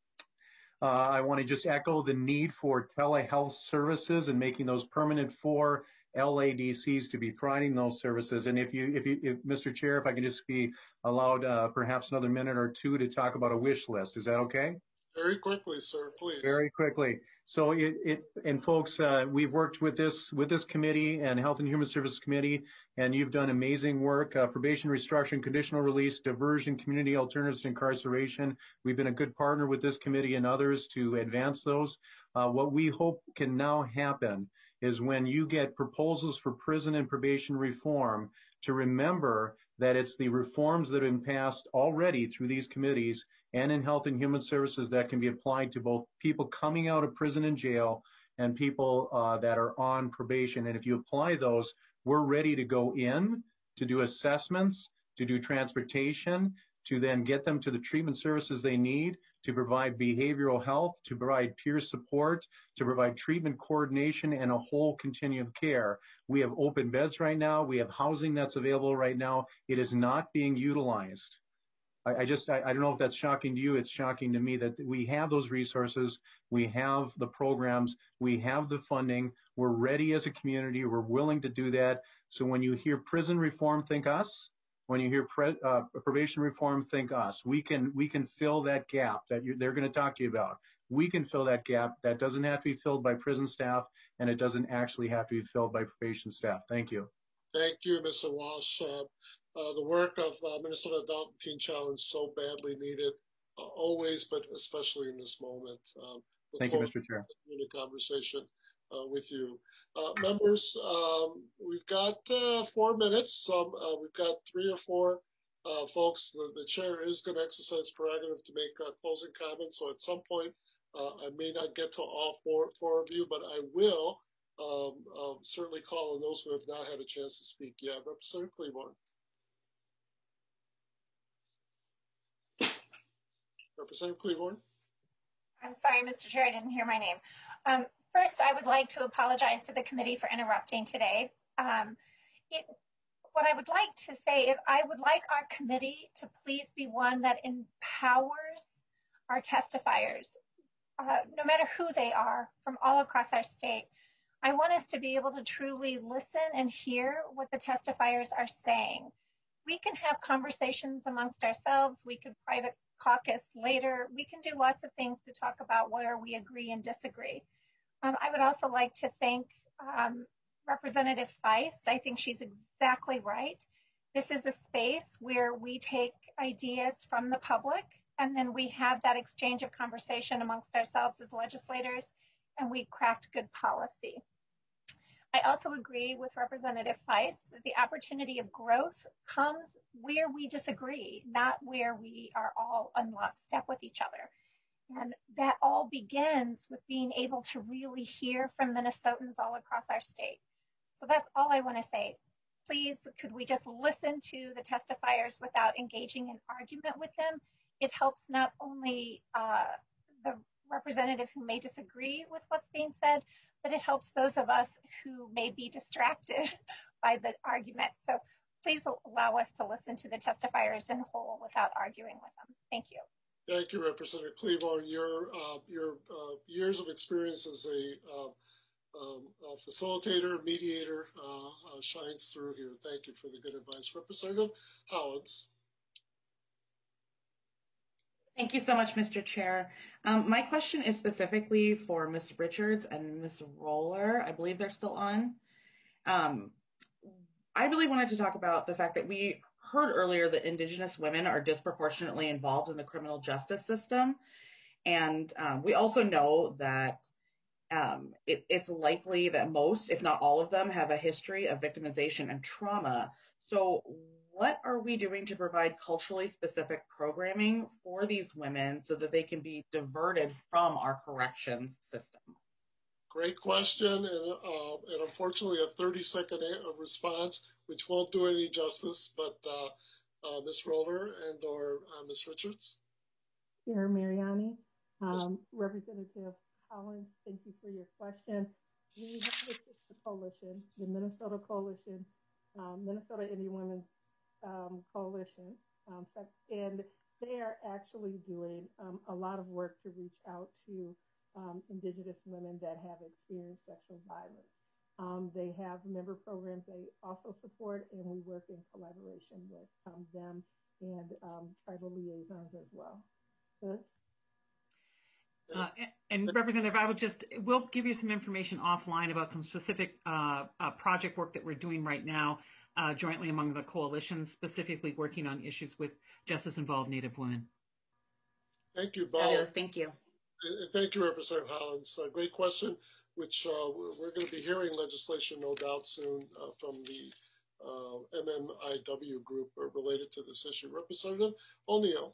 Uh, I want to just echo the need for telehealth services and making those permanent for L A D Cs to be providing those services. And if you, if you, if Mister Chair, if I can just be allowed uh, perhaps another minute or two to talk about a wish list, is that okay? Very quickly, sir, please. Very quickly. So it, it and folks, uh, we've worked with this with this committee and Health and Human Services Committee, and you've done amazing work. Uh, probation, restructuring, conditional release, diversion, community alternatives to incarceration. We've been a good partner with this committee and others to advance those. Uh, what we hope can now happen is when you get proposals for prison and probation reform, to remember that it's the reforms that have been passed already through these committees and in Health and Human Services that can be applied to both people coming out of prison and jail and people uh, that are on probation. And if you apply those, we're ready to go in to do assessments, to do transportation, to then get them to the treatment services they need, to provide behavioral health, to provide peer support, to provide treatment coordination, and a whole continuum of care. We have open beds right now. We have housing that's available right now. It is not being utilized. I, I just, I, I don't know if that's shocking to you. It's shocking to me that we have those resources. We have the programs. We have the funding. We're ready as a community. We're willing to do that. So when you hear prison reform, think us. When you hear pre, uh, probation reform, think us. We can we can fill that gap that you, they're going to talk to you about. We can fill that gap. That doesn't have to be filled by prison staff, and it doesn't actually have to be filled by probation staff. Thank you. Thank you, Mister Walsh. Uh, uh, the work of uh, Minnesota Adult and Teen Challenge so badly needed, uh, always, but especially in this moment. Um, Thank you, Mister Chair. In a conversation uh, with you. Uh, members, um, we've got uh, four minutes. Um, uh, we've got three or four uh, folks. The, the chair is going to exercise prerogative to make uh, closing comments. So at some point, uh, I may not get to all four, four of you, but I will um, uh, certainly call on those who have not had a chance to speak yet. Representative Cleburne. Representative Cleburne. I'm sorry, Mister Chair, I didn't hear my name. Um, first, I would like to apologize to the committee for interrupting today. Um, it, what I would like to say is I would like our committee to please be one that empowers our testifiers, uh, no matter who they are, from all across our state. I want us to be able to truly listen and hear what the testifiers are saying. We can have conversations amongst ourselves. We could private caucus later. We can do lots of things to talk about where we agree and disagree. Um, I would also like to thank um, Representative Feist. I think she's exactly right. This is a space where we take ideas from the public and then we have that exchange of conversation amongst ourselves as legislators and we craft good policy. I also agree with Representative Feist that the opportunity of growth comes where we disagree, not where we are all in lockstep with each other. And that all begins with being able to really hear from Minnesotans all across our state. So that's all I want to say. Please, could we just listen to the testifiers without engaging in argument with them? It helps not only uh, the representative who may disagree with what's being said, but it helps those of us who may be distracted by the argument. So please allow us to listen to the testifiers in whole without arguing with them. Thank you. Thank you, Representative Cleburne. Your, uh, your uh, years of experience as a, uh, um, a facilitator, mediator uh, uh, shines through here. Thank you for the good advice. Representative Hollins. Thank you so much, Mister Chair. Um, my question is specifically for Miz Richards and Miz Roller. I believe they're still on. Um, I really wanted to talk about the fact that we heard earlier that Indigenous women are disproportionately involved in the criminal justice system. And um, we also know that um, it, it's likely that most, if not all of them, have a history of victimization and trauma. So what are we doing to provide culturally specific programming for these women so that they can be diverted from our corrections system? Great question, and, uh, and unfortunately a thirty second response, which won't do any justice, but uh, uh, Miz Roller and or uh, Miz Richards. Chair Mariani, um, Representative Hollins, thank you for your question. We have a sister coalition, the Minnesota Coalition, um, Minnesota Indian Women's um, Coalition, um, and they are actually doing um, a lot of work to reach out to um, Indigenous women that have experienced sexual violence. Um, they have member programs they also support, and we work in collaboration with um, them and um, tribal liaisons as well. Good. Uh, and, and Representative, I would just, we'll give you some information offline about some specific uh, uh, project work that we're doing right now uh, jointly among the coalitions, specifically working on issues with justice-involved Native women. Thank you, Bob. Fabulous. Thank you. And thank you, Representative Hollins. Uh, great question, which uh, we're going to be hearing legislation, no doubt, soon uh, from the uh, M M I W group related to this issue. Representative O'Neill.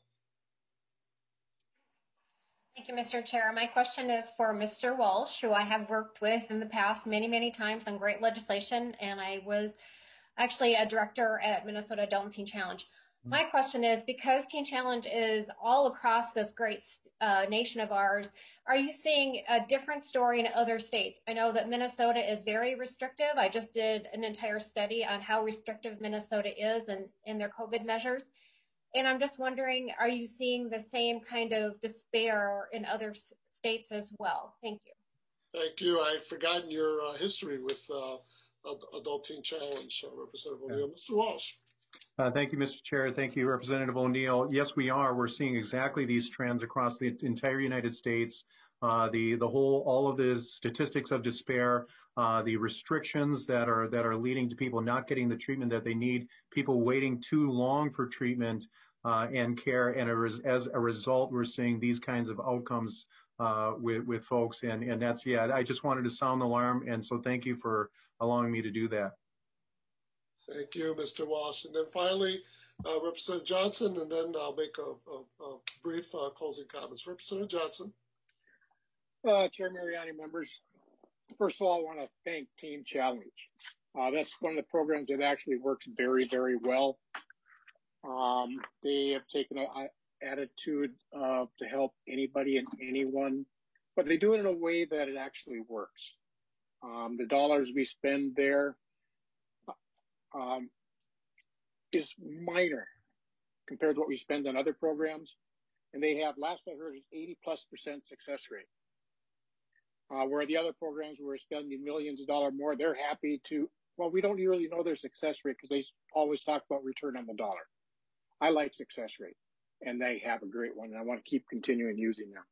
Thank you, Mister Chair. My question is for Mister Walsh, who I have worked with in the past many, many times on great legislation, and I was actually a director at Minnesota Adult and Teen Challenge. My question is, because Teen Challenge is all across this great uh, nation of ours, are you seeing a different story in other states? I know that Minnesota is very restrictive. I just did an entire study on how restrictive Minnesota is and in their COVID measures. And I'm just wondering, are you seeing the same kind of despair in other states as well? Thank you. Thank you. I've forgotten your uh, history with uh, Adult Teen Challenge, uh, Representative O'Neill. Yeah. Mister Walsh. Uh, thank you, Mister Chair. Thank you, Representative O'Neill. Yes, we are. We're seeing exactly these trends across the entire United States. Uh, the the whole, all of the statistics of despair, uh, the restrictions that are that are leading to people not getting the treatment that they need, people waiting too long for treatment uh, and care, and as a result, we're seeing these kinds of outcomes uh, with with folks. And and that's yeah. I just wanted to sound the alarm, and so thank you for allowing me to do that. Thank you, Mister Walsh. And then finally, uh, Representative Johnson, and then I'll make a, a, a brief uh, closing comments. Representative Johnson. Uh, Chair Mariani, members, first of all, I want to thank Teen Challenge. Uh, that's one of the programs that actually works very, very well. Um, they have taken an attitude uh, to help anybody and anyone, but they do it in a way that it actually works. Um, the dollars we spend there Um, is minor compared to what we spend on other programs. And they have, last I heard, is eighty plus percent success rate. Uh, where the other programs where we're spending millions of dollars more, they're happy to, well, we don't really know their success rate because they always talk about return on the dollar. I like success rate, and they have a great one, and I want to keep continuing using them.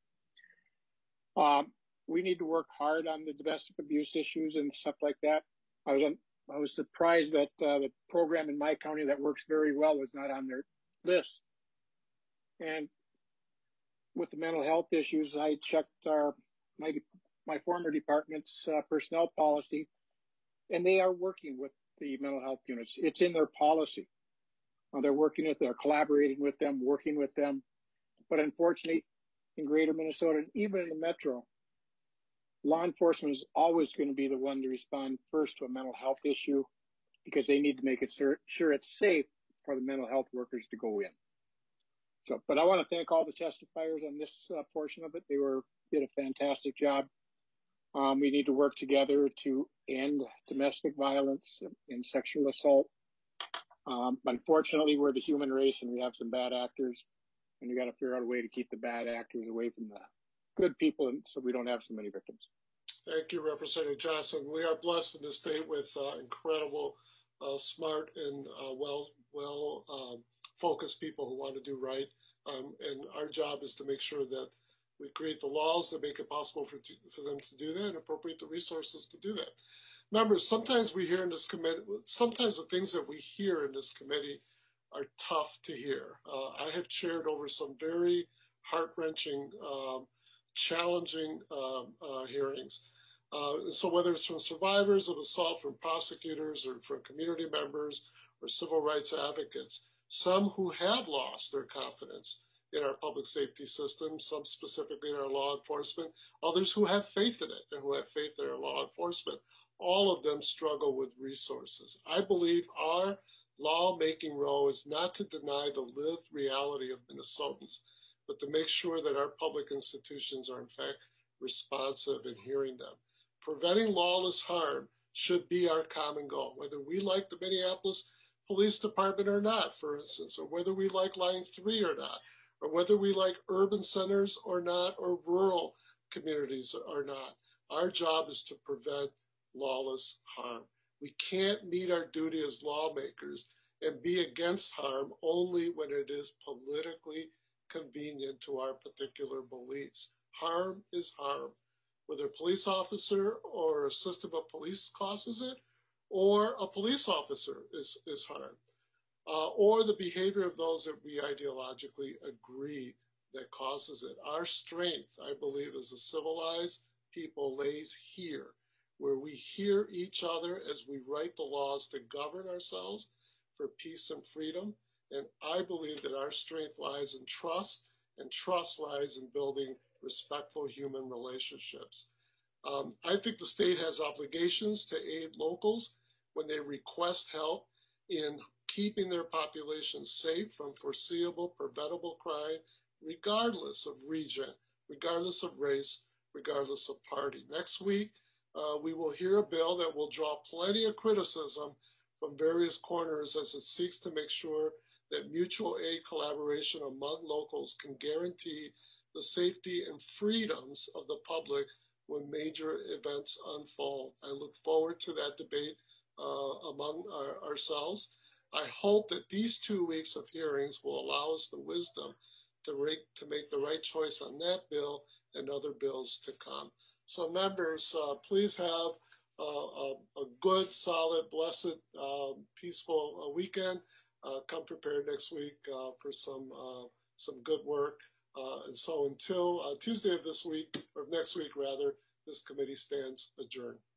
Um, we need to work hard on the domestic abuse issues and stuff like that. I was on, I was surprised that uh, the program in my county that works very well was not on their list. And with the mental health issues, I checked our my my former department's uh, personnel policy, and they are working with the mental health units. It's in their policy. Uh, they're working with, they're collaborating with them, working with them. But unfortunately, in Greater Minnesota, and even in the metro, law enforcement is always going to be the one to respond first to a mental health issue because they need to make it sure, sure it's safe for the mental health workers to go in. So, but I want to thank all the testifiers on this uh, portion of it. They were did a fantastic job. Um, we need to work together to end domestic violence and sexual assault. Um, unfortunately, we're the human race and we have some bad actors, and we got to figure out a way to keep the bad actors away from the good people, and so we don't have so many victims. Thank you, Representative Johnson. We are blessed in this state with uh, incredible, uh, smart, and uh, well, well um, focused people who want to do right. Um, and our job is to make sure that we create the laws that make it possible for for them to do that and appropriate the resources to do that. Members, sometimes we hear in this committee, sometimes the things that we hear in this committee are tough to hear. Uh, I have chaired over some very heart-wrenching um, challenging um, uh, hearings. Uh, so whether it's from survivors of assault, from prosecutors, or from community members, or civil rights advocates, some who have lost their confidence in our public safety system, some specifically in our law enforcement, others who have faith in it and who have faith in our law enforcement, all of them struggle with resources. I believe our lawmaking role is not to deny the lived reality of Minnesotans, but to make sure that our public institutions are in fact responsive in hearing them. Preventing lawless harm should be our common goal, whether we like the Minneapolis Police Department or not, for instance, or whether we like Line three or not, or whether we like urban centers or not, or rural communities or not. Our job is to prevent lawless harm. We can't meet our duty as lawmakers and be against harm only when it is politically convenient to our particular beliefs. Harm is harm, whether a police officer or a system of police causes it, or a police officer is, is harmed, uh, or the behavior of those that we ideologically agree that causes it. Our strength, I believe, as a civilized people lays here, where we hear each other as we write the laws to govern ourselves for peace and freedom. And I believe that our strength lies in trust, and trust lies in building respectful human relationships. Um, I think the state has obligations to aid locals when they request help in keeping their population safe from foreseeable, preventable crime, regardless of region, regardless of race, regardless of party. Next week, uh, we will hear a bill that will draw plenty of criticism from various corners as it seeks to make sure that mutual aid collaboration among locals can guarantee the safety and freedoms of the public when major events unfold. I look forward to that debate uh, among our, ourselves. I hope that these two weeks of hearings will allow us the wisdom to, rate, to make the right choice on that bill and other bills to come. So members, uh, please have uh, a, a good, solid, blessed, uh, peaceful uh, weekend. Uh, come prepared next week uh, for some uh, some good work. Uh, and so until uh, Tuesday of this week, or next week rather, this committee stands adjourned.